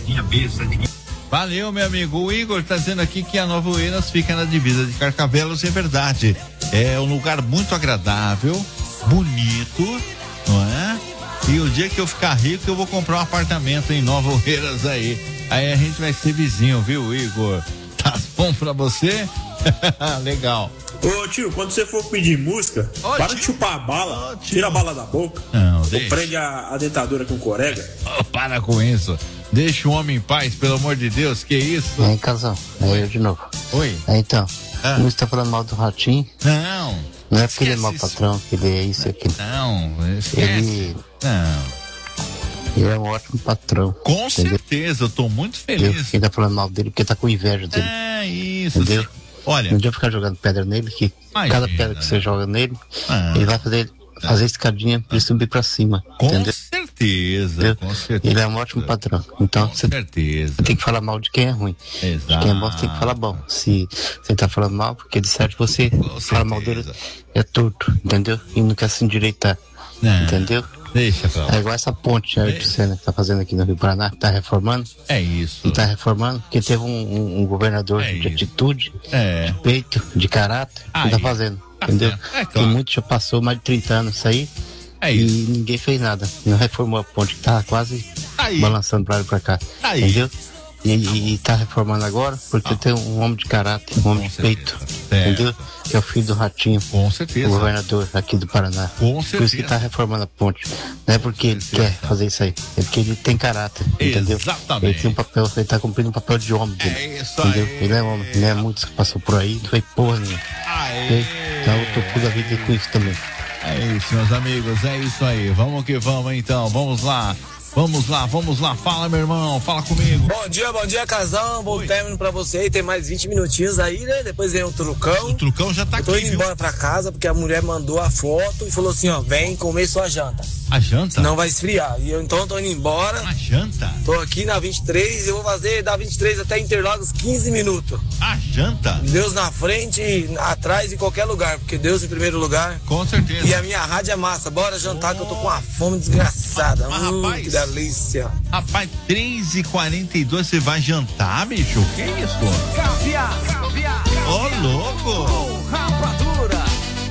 Valeu, meu amigo. O Igor tá dizendo aqui que a Nova Oeiras fica na divisa de Carcavelos, é verdade. É um lugar muito agradável, bonito, não é? E o dia que eu ficar rico, eu vou comprar um apartamento em Nova Oeiras aí. Aí a gente vai ser vizinho, viu, Igor? Tá bom pra você? Legal. Ô tio, quando você for pedir música, Ô, para tio. de chupar a bala, Ô, tira a bala da boca. Não, ou deixa. prende a, a dentadura com corega. Oh, para com isso. Deixa o homem em paz, pelo amor de Deus, que isso? Aí, Casão, é eu de novo. Oi. Aí, então, ah. você tá falando mal do Ratinho? Não. Não é porque ele é mau patrão, que ele é isso e aquilo. Não, esquece. Ele... Não. Ele é um ótimo patrão. Com entendeu? Certeza, eu tô muito feliz. Ele tá falando mal dele porque tá com inveja dele. É isso. Entendeu? Olha. Não adianta ficar jogando pedra nele, que imagina. Cada pedra que você joga nele, ah. ele vai fazer, fazer escadinha pra ele subir pra cima. Com entendeu? certeza, com certeza. Ele é um ótimo patrão. Então, com você certeza. tem que falar mal de quem é ruim. Exato. De quem é bom, você tem que falar bom. Se você tá falando mal, porque de certo você fala mal dele, é torto, entendeu? E não quer se endireitar. Não. Entendeu? Deixa pra lá. É igual essa ponte aí que você tá fazendo aqui no Rio Paraná, que tá reformando. É isso. E tá reformando, porque teve um, um, um governador é de isso. atitude, é. de peito, de caráter, aí. que tá fazendo, tá entendeu? É, claro. Que muito já passou mais de trinta anos isso aí. É e isso. ninguém fez nada. Não reformou a ponte, que tá quase aí. balançando pra lá e pra cá. Aí. Entendeu? E, e, e tá reformando agora porque ah. tem um homem de caráter, um homem Com de certeza. peito, é. entendeu? Que é o filho do Ratinho. Com certeza. O governador aqui do Paraná. Com certeza. Por isso que tá reformando a ponte. Não é porque ele quer fazer isso aí, é porque ele tem caráter, entendeu? Exatamente. Ele tem um papel, ele tá cumprindo um papel de homem dele. É isso entendeu? aí. Ele é homem, não é muitos que passou por aí, não foi porra nenhuma. Aê. Então eu tô puto da vida com isso também. É isso, meus amigos, é isso aí. Vamos que vamos então, vamos lá. Vamos lá, vamos lá, fala meu irmão, fala comigo. Bom dia, bom dia, casal, bom Oi. término pra você aí, tem mais vinte minutinhos aí, né? Depois vem o trucão. O trucão já tá aqui, eu tô indo viu? embora pra casa porque a mulher mandou a foto e falou assim, ó, vem comer sua janta. A janta? Não vai esfriar. E eu então eu tô indo embora. A janta? Tô aqui na vinte e três, eu vou fazer da vinte e três até Interlagos quinze minutos. A janta? Deus na frente, atrás, em qualquer lugar, porque Deus em primeiro lugar. Com certeza. E a minha rádio é massa, bora jantar oh. que eu tô com uma fome desgraçada. Mas, hum, rapaz, que delícia. Rapaz, três e quarenta e dois você vai jantar, bicho? Que isso? Caviar, caviar. Ô, oh, louco. Com rapadura.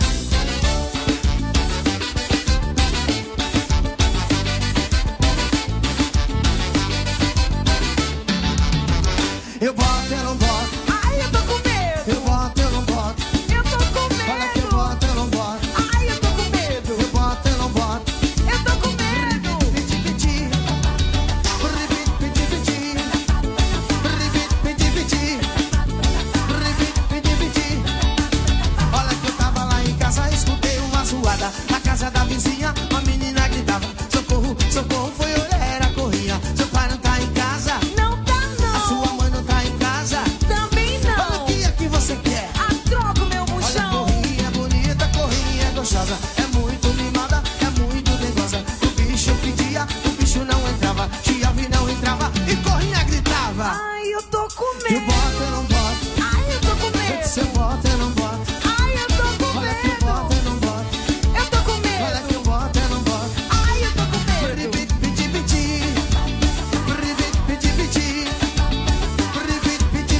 Eu boto, eu não boto. Ai, eu tô com medo. Eu boto, eu não boto. Eu tô com medo. Fala que eu boto, eu não boto. Ai, eu tô com medo. Eu boto, eu não boto. Eu tô com medo. Pedi, pedi. Pedi, pedi. Pedi, pedi. Pedi, pedi. Olha que eu tava lá em casa, escutei uma zoada. Na casa da vizinha, uma menina gritava: socorro, socorro, foi olhar, era corria. Seu pai não tá em casa. Não tá, não. A sua mãe não tá em casa. Também não. Olha o que é que você quer? A troca, meu buchão. Olha, corrinha bonita, corrinha gostosa. É muito mimada, é muito dengosa. O bicho pedia, o bicho não entrava. Chiave não entrava e corrinha gritava. Ai, eu tô com medo. Eu boto, eu não boto. Ai, eu tô com medo. Se eu boto, eu não boto. Ai, eu tô com medo. Olha que eu boto, eu não boto. Eu tô com medo. Olha que eu boto, eu não boto. Ai, eu tô com medo. Pedi, pedi, pedi. Pedi, pedi, pedi. Pedi,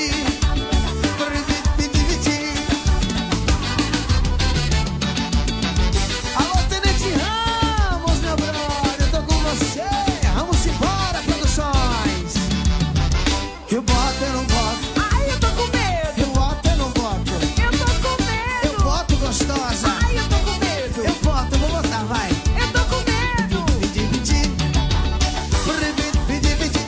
pedi, pedi. Alô, Tenente Ramos, meu brother, eu tô com você. Vamos embora, produções. Eu boto, eu não boto. Ai, eu tô com medo. Eu boto, eu não boto. Eu tô com medo. Eu boto gostosa. Ai, eu tô com medo. Eu boto, eu vou botar, vai. Eu tô com medo. Pedi, pedi. Pedi, pedi, pedi.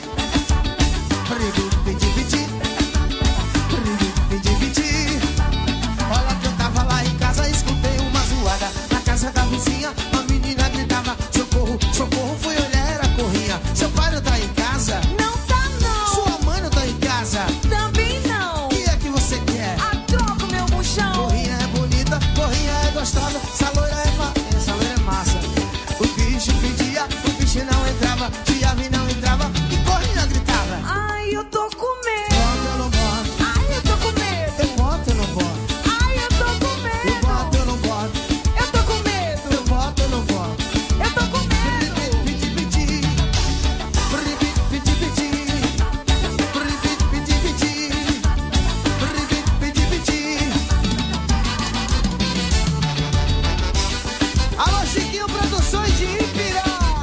Pedi, pedi, pedi. Pedi, pedi. Olha que eu tava lá em casa, escutei uma zoada. Na casa da vizinha, uma menina gritava: socorro, socorro, fui olhar, era corrinha. Seu pai não tá em casa? Não tá, não. Sua mãe não tá em casa? Também não. O que é que você quer? A troca, meu buchão. Corrinha é bonita, corrinha é gostosa. Essa loira é, ma essa loira é massa. O bicho pedia, o bicho não entrava. Chiave não entrava e corrinha gritava. Ai, eu tô com medo. Boto, eu não boto. Ai, eu tô com medo. Eu boto, eu não boto. Ai, eu tô com medo. Eu boto, eu não boto. Eu tô com medo. Eu boto, eu não boto. Eu tô com medo. Pedi, pedi. Pedi, pedi, pedi. Pedi, pedi, pedi. Pedi, pedi. Alô, Chiquinho Produções de Ipirá.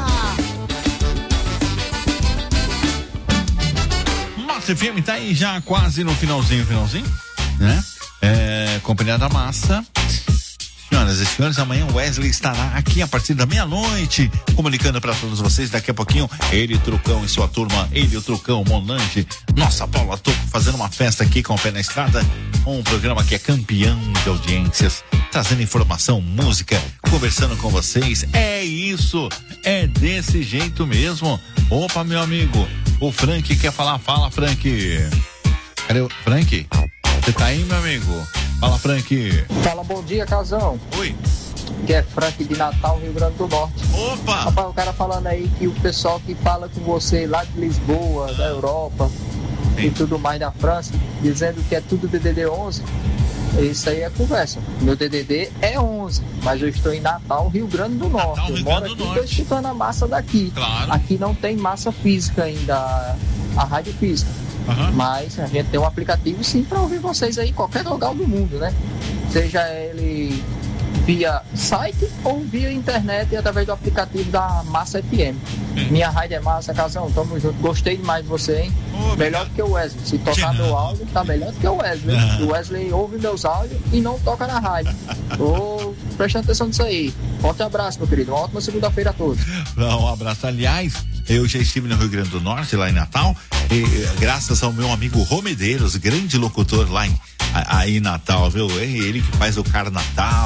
Massa F M tá aí já quase no finalzinho, finalzinho, né? É, Companhia da Massa. Senhoras e senhores, amanhã o Wesley estará aqui a partir da meia-noite, comunicando para todos vocês. Daqui a pouquinho, ele, o Trucão e sua turma, ele, o Trucão, o Monange, nossa Paula Toco, fazendo uma festa aqui com o Pé na Estrada. Um programa que é campeão de audiências, trazendo informação, música, conversando com vocês. É isso, é desse jeito mesmo. Opa, meu amigo, o Frank quer falar. Fala, Frank. Cadê o Frank? Você tá aí, meu amigo? Fala, Frank. Fala, bom dia, casão. Oi. Que é Frank de Natal, Rio Grande do Norte. Opa! Rapaz, o cara falando aí que o pessoal que fala com você lá de Lisboa, da Europa Sim. e tudo mais da França, dizendo que é tudo D D D onze, isso aí é conversa. Meu D D D é onze, mas eu estou em Natal, Rio Grande do Norte. Natal, eu moro aqui e estou escutando a massa daqui. Claro. Aqui não tem massa física ainda, a rádio física. Uhum. Mas a gente tem um aplicativo sim para ouvir vocês aí em qualquer lugar do mundo, né? Seja ele via site ou via internet através do aplicativo da Massa F M. Sim. Minha rádio é massa, Casão, tamo junto. Gostei demais de você, hein? Oh, melhor do que o Wesley. Se tocar meu áudio, tá melhor do que o Wesley. Uhum. O Wesley ouve meus áudios e não toca na rádio. Tô prestando atenção nisso aí. Forte abraço, meu querido. Uma ótima segunda-feira a todos. Um abraço. Aliás, eu já estive no Rio Grande do Norte, lá em Natal, e graças ao meu amigo Romedeiros, grande locutor lá em, aí em Natal, viu? Ele que faz o Carnatal,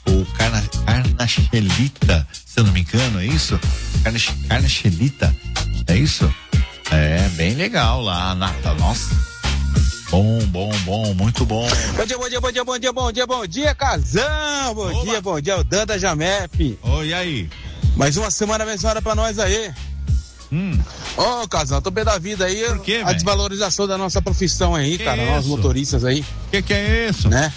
o carna, carnachelita, se eu não me engano, é isso? Carne, carnachelita, é isso? É, bem legal lá, Nata, nossa. Bom, bom, bom, muito bom. Bom dia, bom dia, bom dia, bom dia, bom dia, bom dia, Casão. Bom Oba. dia, bom dia, o Dan da Jamep. Oi, e aí? Mais uma semana abençoada pra nós aí. Hum. Ô, oh, Casão, tô pé da vida aí. Por quê, a véio? desvalorização da nossa profissão aí, que cara, é nós motoristas aí. Que que é isso? Né?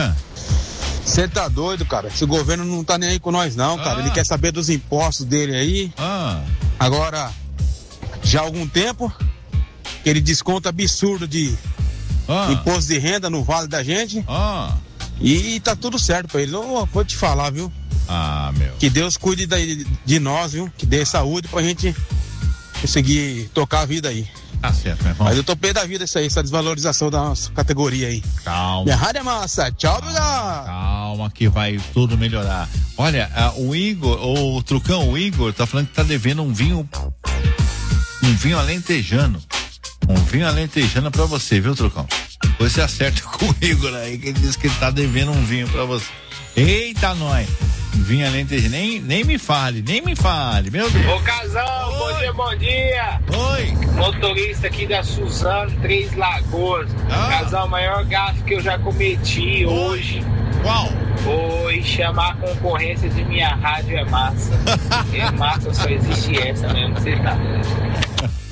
Você Ah. tá doido, cara? Esse governo não tá nem aí com nós não, cara. Ah. Ele quer saber dos impostos dele aí. Ah. Agora, já há algum tempo, aquele desconto absurdo de Ah. imposto de renda no vale da gente. Ah. E tá tudo certo pra ele. Eu vou te falar, viu? Ah, meu. Que Deus cuide da, de nós, viu? Que dê saúde pra gente conseguir tocar a vida aí. Tá certo, meu irmão. Mas eu tô pé da vida isso aí, essa desvalorização da nossa categoria aí. Calma. Minha rádio é massa. Tchau, obrigado. Calma que vai tudo melhorar. Olha, uh, o Igor, o Trucão, o Igor tá falando que tá devendo um vinho, um vinho alentejano. Um vinho alentejano pra você, viu, Trucão? Você acerta com o Igor aí, que ele disse que ele tá devendo um vinho pra você. Eita, nós! Vinho alentejano, nem, nem me fale, nem me fale, meu Deus. Ô, Casal, Oi. bom dia, bom dia. Oi. Motorista aqui da Suzano, Três Lagoas. Ah. Casal, maior gasto que eu já cometi hoje. Qual? Foi chamar a concorrência de minha rádio é massa. É massa, só existe essa mesmo, você tá doido.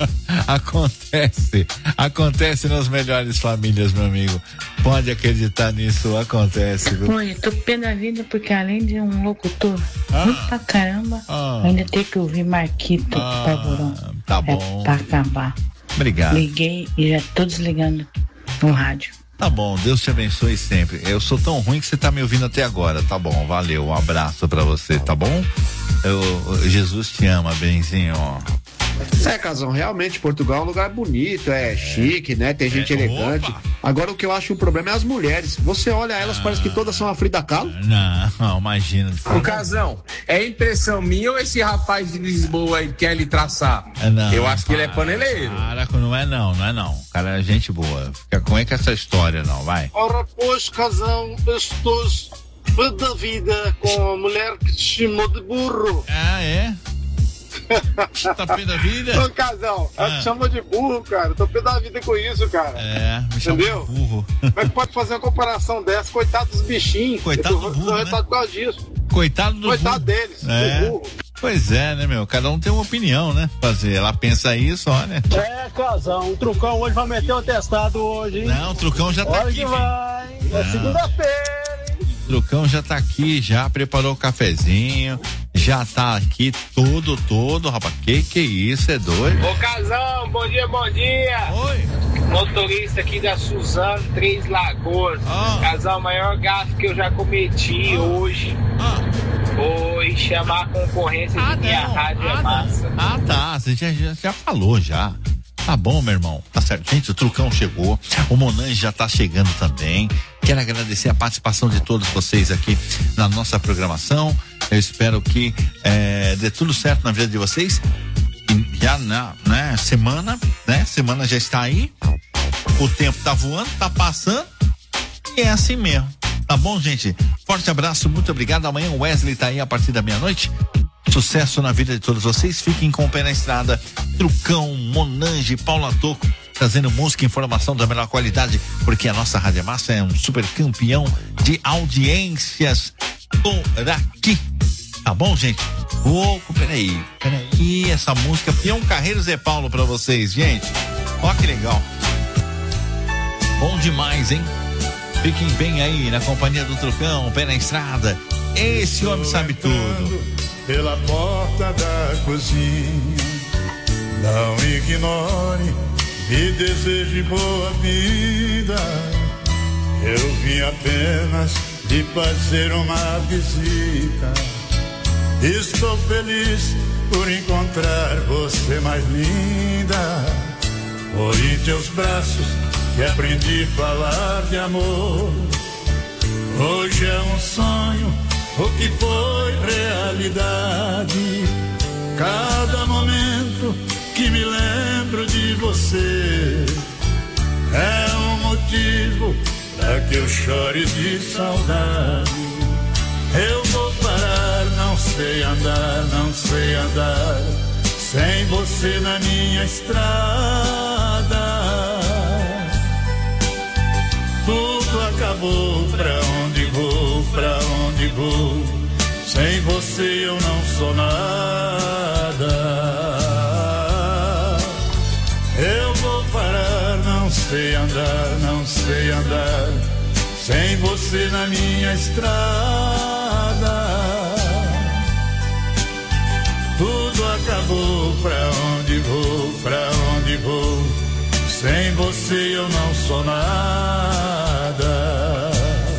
Acontece, acontece nas melhores famílias, meu amigo. Pode acreditar nisso, acontece. Viu? Oi, eu tô pé da vida porque além de um locutor Ah. ruim pra caramba, Ah. ainda tem que ouvir Marquito Ah, Pavorão. tá bom. É pra acabar. Obrigado. Liguei e já tô desligando no rádio. Tá bom, Deus te abençoe sempre. Eu sou tão ruim que você tá me ouvindo até agora, tá bom, valeu, um abraço pra você, tá bom? Eu, Jesus te ama, benzinho, ó. É, Casão, realmente Portugal é um lugar bonito, é chique, né? Tem gente É, elegante. opa. Agora o que eu acho o problema é as mulheres. Você olha elas, parece que todas são a Frida Kahlo. Não, não, imagina. Ô, Casão, é impressão minha ou esse rapaz de Lisboa aí quer lhe traçar? Não, eu acho que ele é para, paneleiro. Para, não é não, não é não. O cara é gente boa. Fica com é que essa história não, vai. Ora, pois, Casão, eu estou pé da vida com a mulher que te chamou de burro. Ah, é? Tá pé da vida? Ô, Casão, ela Ah. te chama de burro, cara. Eu tô pé da vida com isso, cara. É, me chama Entendeu? de burro. Como é que pode fazer uma comparação dessa? Coitado dos bichinhos. Coitado Eu tô- do burro, tô né? retado por causa disso. Coitado do Coitado burro. deles, É. do burro. Pois é, né, meu? Cada um tem uma opinião, né? Fazer. Ela pensa isso, olha. É, Casão, o Trucão hoje vai meter o testado hoje, hein? Não, o Trucão já tá Olha aqui. que filho. vai. É Não. segunda-feira, hein? O Trucão já tá aqui, já preparou o cafezinho, já tá aqui todo, todo, rapaz. Que que isso, é doido? Ô, Casão, bom dia, bom dia. Oi. Motorista aqui da Suzano, Três Lagoas. Ah. Casal, maior gasto que eu já cometi hoje. Foi chamar a concorrência de minha rádio é massa. Ah, tá. Você já, já, já falou já. Tá bom, meu irmão. Tá certo. Gente, o Trucão chegou. O Monange já tá chegando também. Quero agradecer a participação de todos vocês aqui na nossa programação. Eu espero que é, dê tudo certo na vida de vocês. E já na né, semana, né? Semana já está aí. O tempo tá voando, tá passando. E é assim mesmo. Tá bom, gente? Forte abraço, muito obrigado. Amanhã o Wesley tá aí a partir da meia-noite. Sucesso na vida de todos vocês. Fiquem com o pé na estrada. Trucão, Monange, Paula Toco, trazendo música e informação da melhor qualidade, porque a nossa Rádio Massa é um super campeão de audiências por aqui. Tá bom, gente? Ô, oh, peraí, peraí. Essa música Peão Carreiro Zé Paulo pra vocês, gente. Ó que legal. Bom demais, hein? Fiquem bem aí na companhia do Trucão, pé na estrada. Esse homem sabe tudo. Pela porta da cozinha, não ignore, me deseje boa vida. Eu vim apenas lhe fazer uma visita. Estou feliz por encontrar você mais linda. Foi em teus braços que aprendi a falar de amor. Hoje é um sonho, o que foi realidade. Cada momento que me lembro de você é um motivo para que eu chore de saudade. Eu vou parar, não sei andar, não sei andar sem você na minha estrada. Tudo acabou, pra onde vou, pra onde vou? Sem você eu não sou nada. Eu vou parar, não sei andar, não sei andar sem você na minha estrada. Tudo acabou, pra onde vou, pra onde vou? Sem você eu não sou nada.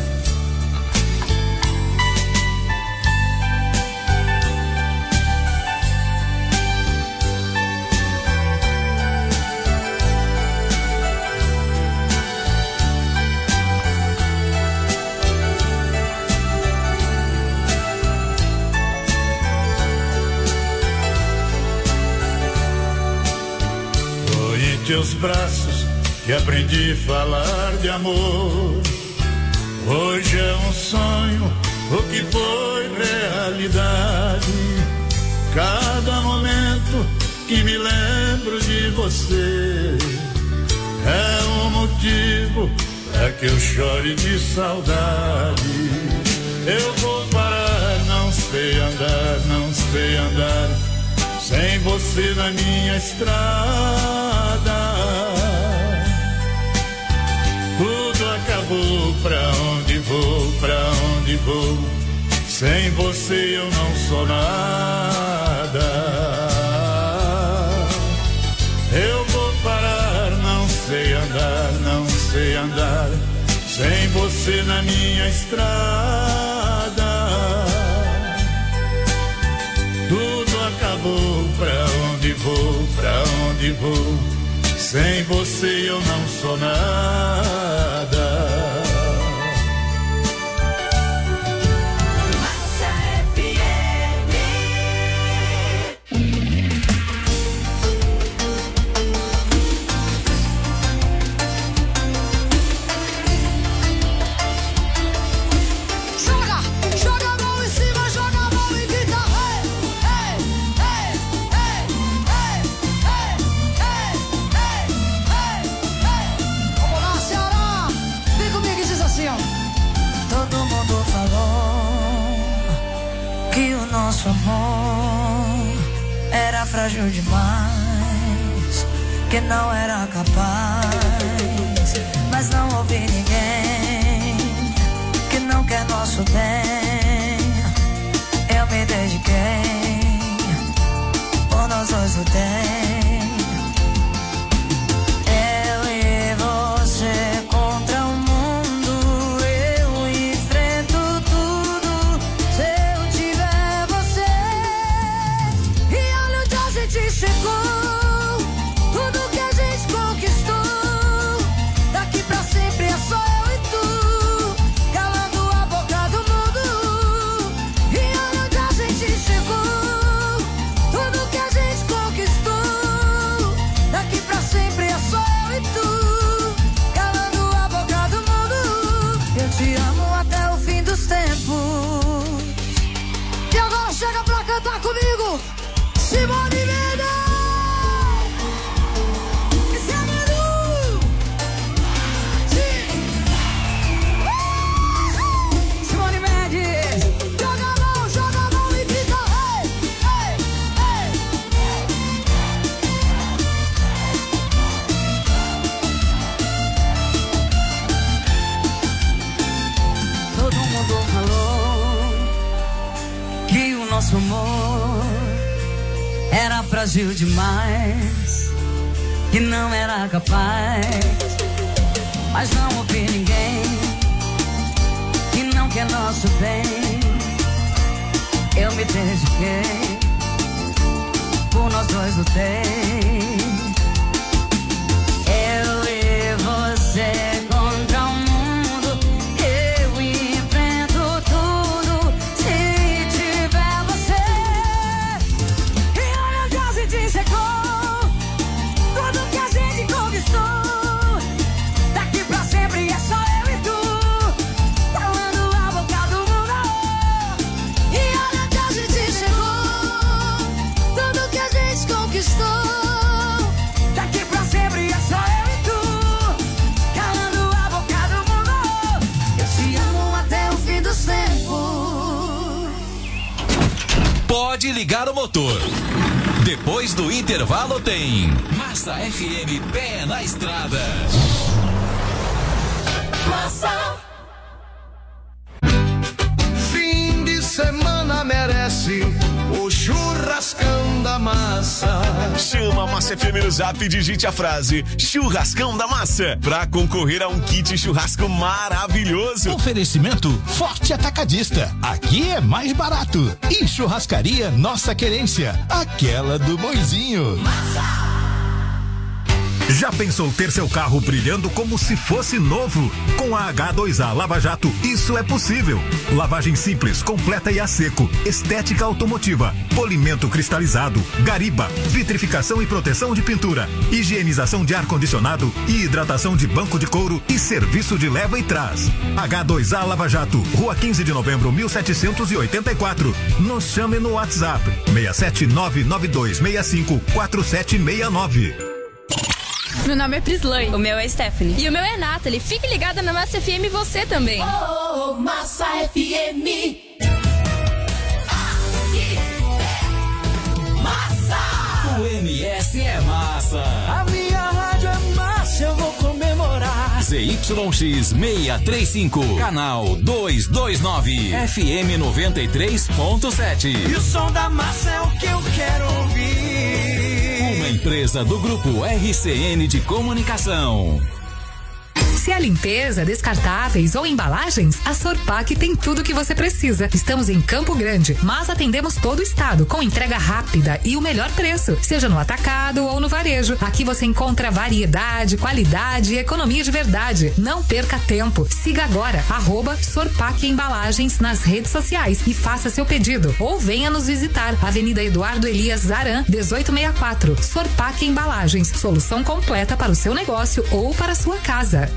Teus braços que aprendi a falar de amor. Hoje é um sonho, o que foi realidade. Cada momento que me lembro de você é um motivo para que eu chore de saudade. Eu vou parar, não sei andar, não sei andar sem você na minha estrada. Tudo acabou, pra onde vou, pra onde vou? Sem você eu não sou nada. Eu vou parar, não sei andar, não sei andar sem você na minha estrada. Tudo acabou, pra onde vou, pra onde vou? Sem você eu não sou nada. Nosso amor era frágil demais, que não era capaz, mas não houve ninguém que não quer nosso bem. Eu me dediquei, por nós dois lutei. Eu e você contra o mundo, eu enfrento tudo. Se eu tiver você, e olha onde a gente chegou, tudo que a gente conquistou. Daqui pra sempre é só eu e tu, calando a boca do mundo. E olha onde a gente chegou, tudo que a gente conquistou. Daqui pra sempre é só eu e tu, calando a boca do mundo. Eu te amo até o fim dos tempos. E agora chega pra cantar comigo, Simone Mendes. Esse é Manu. Simone Mendes. Joga a mão, joga a mão e grita, hey, hey, hey. Todo mundo falou que o nosso amor era frágil demais, que não era capaz, mas não houve ninguém que não quer nosso bem. Eu me dediquei, por nós dois lutei. Eu e você contra o mundo, eu enfrento tudo. Se tiver você, e olha onde a gente chegou, tudo que a gente conquistou. Daqui pra sempre é só eu e tu, calando a boca do mundo. o motor. Depois do intervalo tem Massa F M Pé na Estrada. Massa. Fim de semana merece o churrascão da massa. Chama a Massa F M no Zap e digite a frase Churrascão da Massa pra concorrer a um kit churrasco maravilhoso. Oferecimento Forte Atacadista. Aqui é mais barato. E Churrascaria Nossa Querência, aquela do Moizinho. Massa. Já pensou ter seu carro brilhando como se fosse novo? Com a H dois A Lava Jato, isso é possível. Lavagem simples, completa e a seco, estética automotiva, polimento cristalizado, gariba, vitrificação e proteção de pintura, higienização de ar-condicionado e hidratação de banco de couro e serviço de leva e trás. H dois A Lava Jato, Rua quinze de novembro, mil setecentos e oitenta e quatro. Nos chame no WhatsApp seis sete nove nove dois seis cinco quatro sete seis nove. Meu nome é Prislane. O meu é Stephanie. E o meu é Nathalie. Fique ligada na Massa F M e você também. Oh, Massa F M. Massa. O M S é massa. A minha rádio é massa, eu vou comemorar. Z Y X seiscentos e trinta e cinco, canal duzentos e vinte e nove, F M noventa e três ponto sete. E o som da massa é o que eu quero ouvir. Uma empresa do Grupo R C N de Comunicação. Se é limpeza, descartáveis ou embalagens, a Sorpac tem tudo o que você precisa. Estamos em Campo Grande, mas atendemos todo o estado com entrega rápida e o melhor preço, seja no atacado ou no varejo. Aqui você encontra variedade, qualidade e economia de verdade. Não perca tempo. Siga agora, arroba Sorpac Embalagens nas redes sociais e faça seu pedido. Ou venha nos visitar. Avenida Eduardo Elias Zaran, dezoito sessenta e quatro. Sorpac Embalagens, solução completa para o seu negócio ou para a sua casa.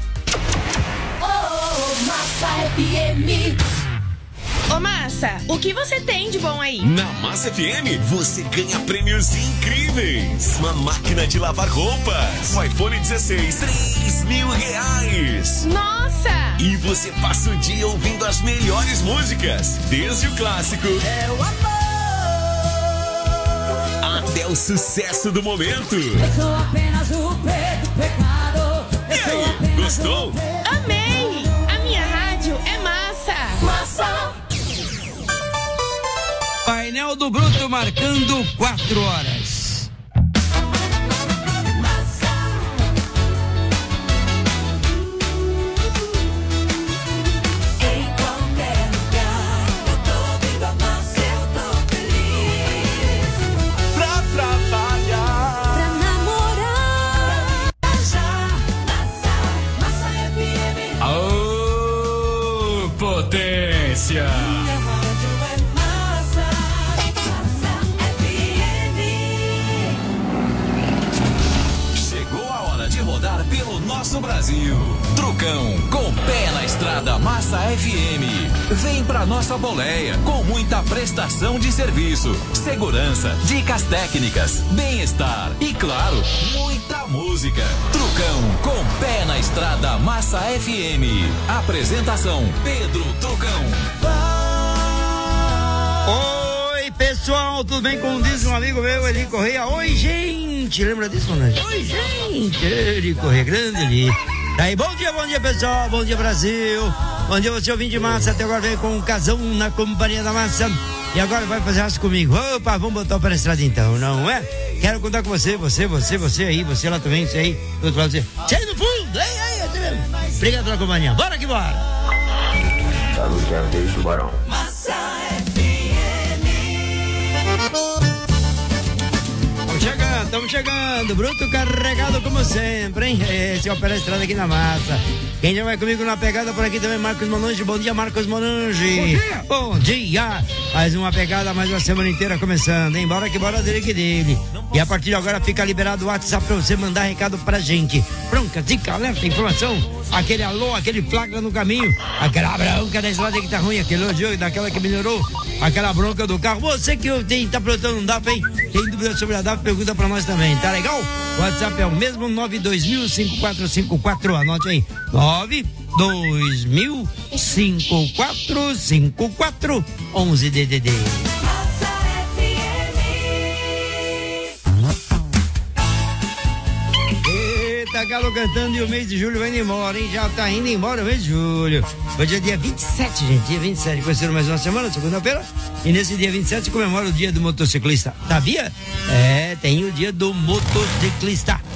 Oh, Massa F M. Ô Massa, o que você tem de bom aí? Na Massa F M, você ganha prêmios incríveis. Uma máquina de lavar roupas. O iPhone dezesseis, três mil reais. Nossa! E você passa o dia ouvindo as melhores músicas. Desde o clássico É o amor. até o sucesso do momento. Eu sou apenas o preto pecado. E aí, gostou? Amei! A minha rádio é massa! Massa! Painel do Bruto marcando quatro horas. Potência. Chegou a hora de rodar pelo nosso Brasil. Trucão, com pé na estrada Massa F M. Vem pra nossa boleia, com muita prestação de serviço, segurança, dicas técnicas, bem-estar e, claro, muita música. Trucão, com pé na estrada Massa F M. Apresentação, Pedro Trucão. Oi, pessoal, tudo bem? Como diz um amigo meu, Eli Correia. Oi, gente, lembra disso, mano? Oi, gente, Eli Correia, grande Eli. Daí, bom dia, bom dia, pessoal, bom dia, Brasil. Bom dia, você ouvinte de massa, até agora vem com um casão na companhia da massa. E agora vai fazer isso comigo. Opa, vamos botar o pé na estrada então, não é? Quero contar com você, você, você, você aí, você lá também, você aí, do outro lado, você. Você aí no fundo, ei, ei, você mesmo. Obrigado pela companhia, bora que bora. Tá no dia dele, tubarão. Massa F M. Estamos chegando, estamos chegando, bruto carregado como sempre, hein? Esse é o pé na estrada aqui na massa. Quem já vai comigo na pegada por aqui também, Marcos Monange. Bom dia, Marcos Monange. Bom dia. Bom dia. Mais uma pegada, mais uma semana inteira começando, hein? Bora que bora dele que dele. E a partir de agora fica liberado o WhatsApp pra você mandar recado pra gente. Bronca, dica, alerta, informação. Aquele alô, aquele flagra no caminho. Aquela bronca da estrada que tá ruim, aquele elogio daquela que melhorou. Aquela bronca do carro. Você que tem, tá perguntando um D A P, hein? Tem dúvida sobre a D A P, pergunta pra nós também, tá legal? O WhatsApp é o mesmo, nove dois mil cinco quatro cinco quatro, anote aí, nove dois mil cinco quatro cinco quatro onze D D D. Eita, Galo cantando e o mês de julho vai indo embora, hein? Já tá indo embora o mês de julho. Hoje é dia vinte e sete, gente. Dia vinte e sete. Conheceram mais uma semana, segunda-feira. E nesse dia vinte e sete se comemora o dia do motociclista. Sabia? É, tem o dia do motociclista.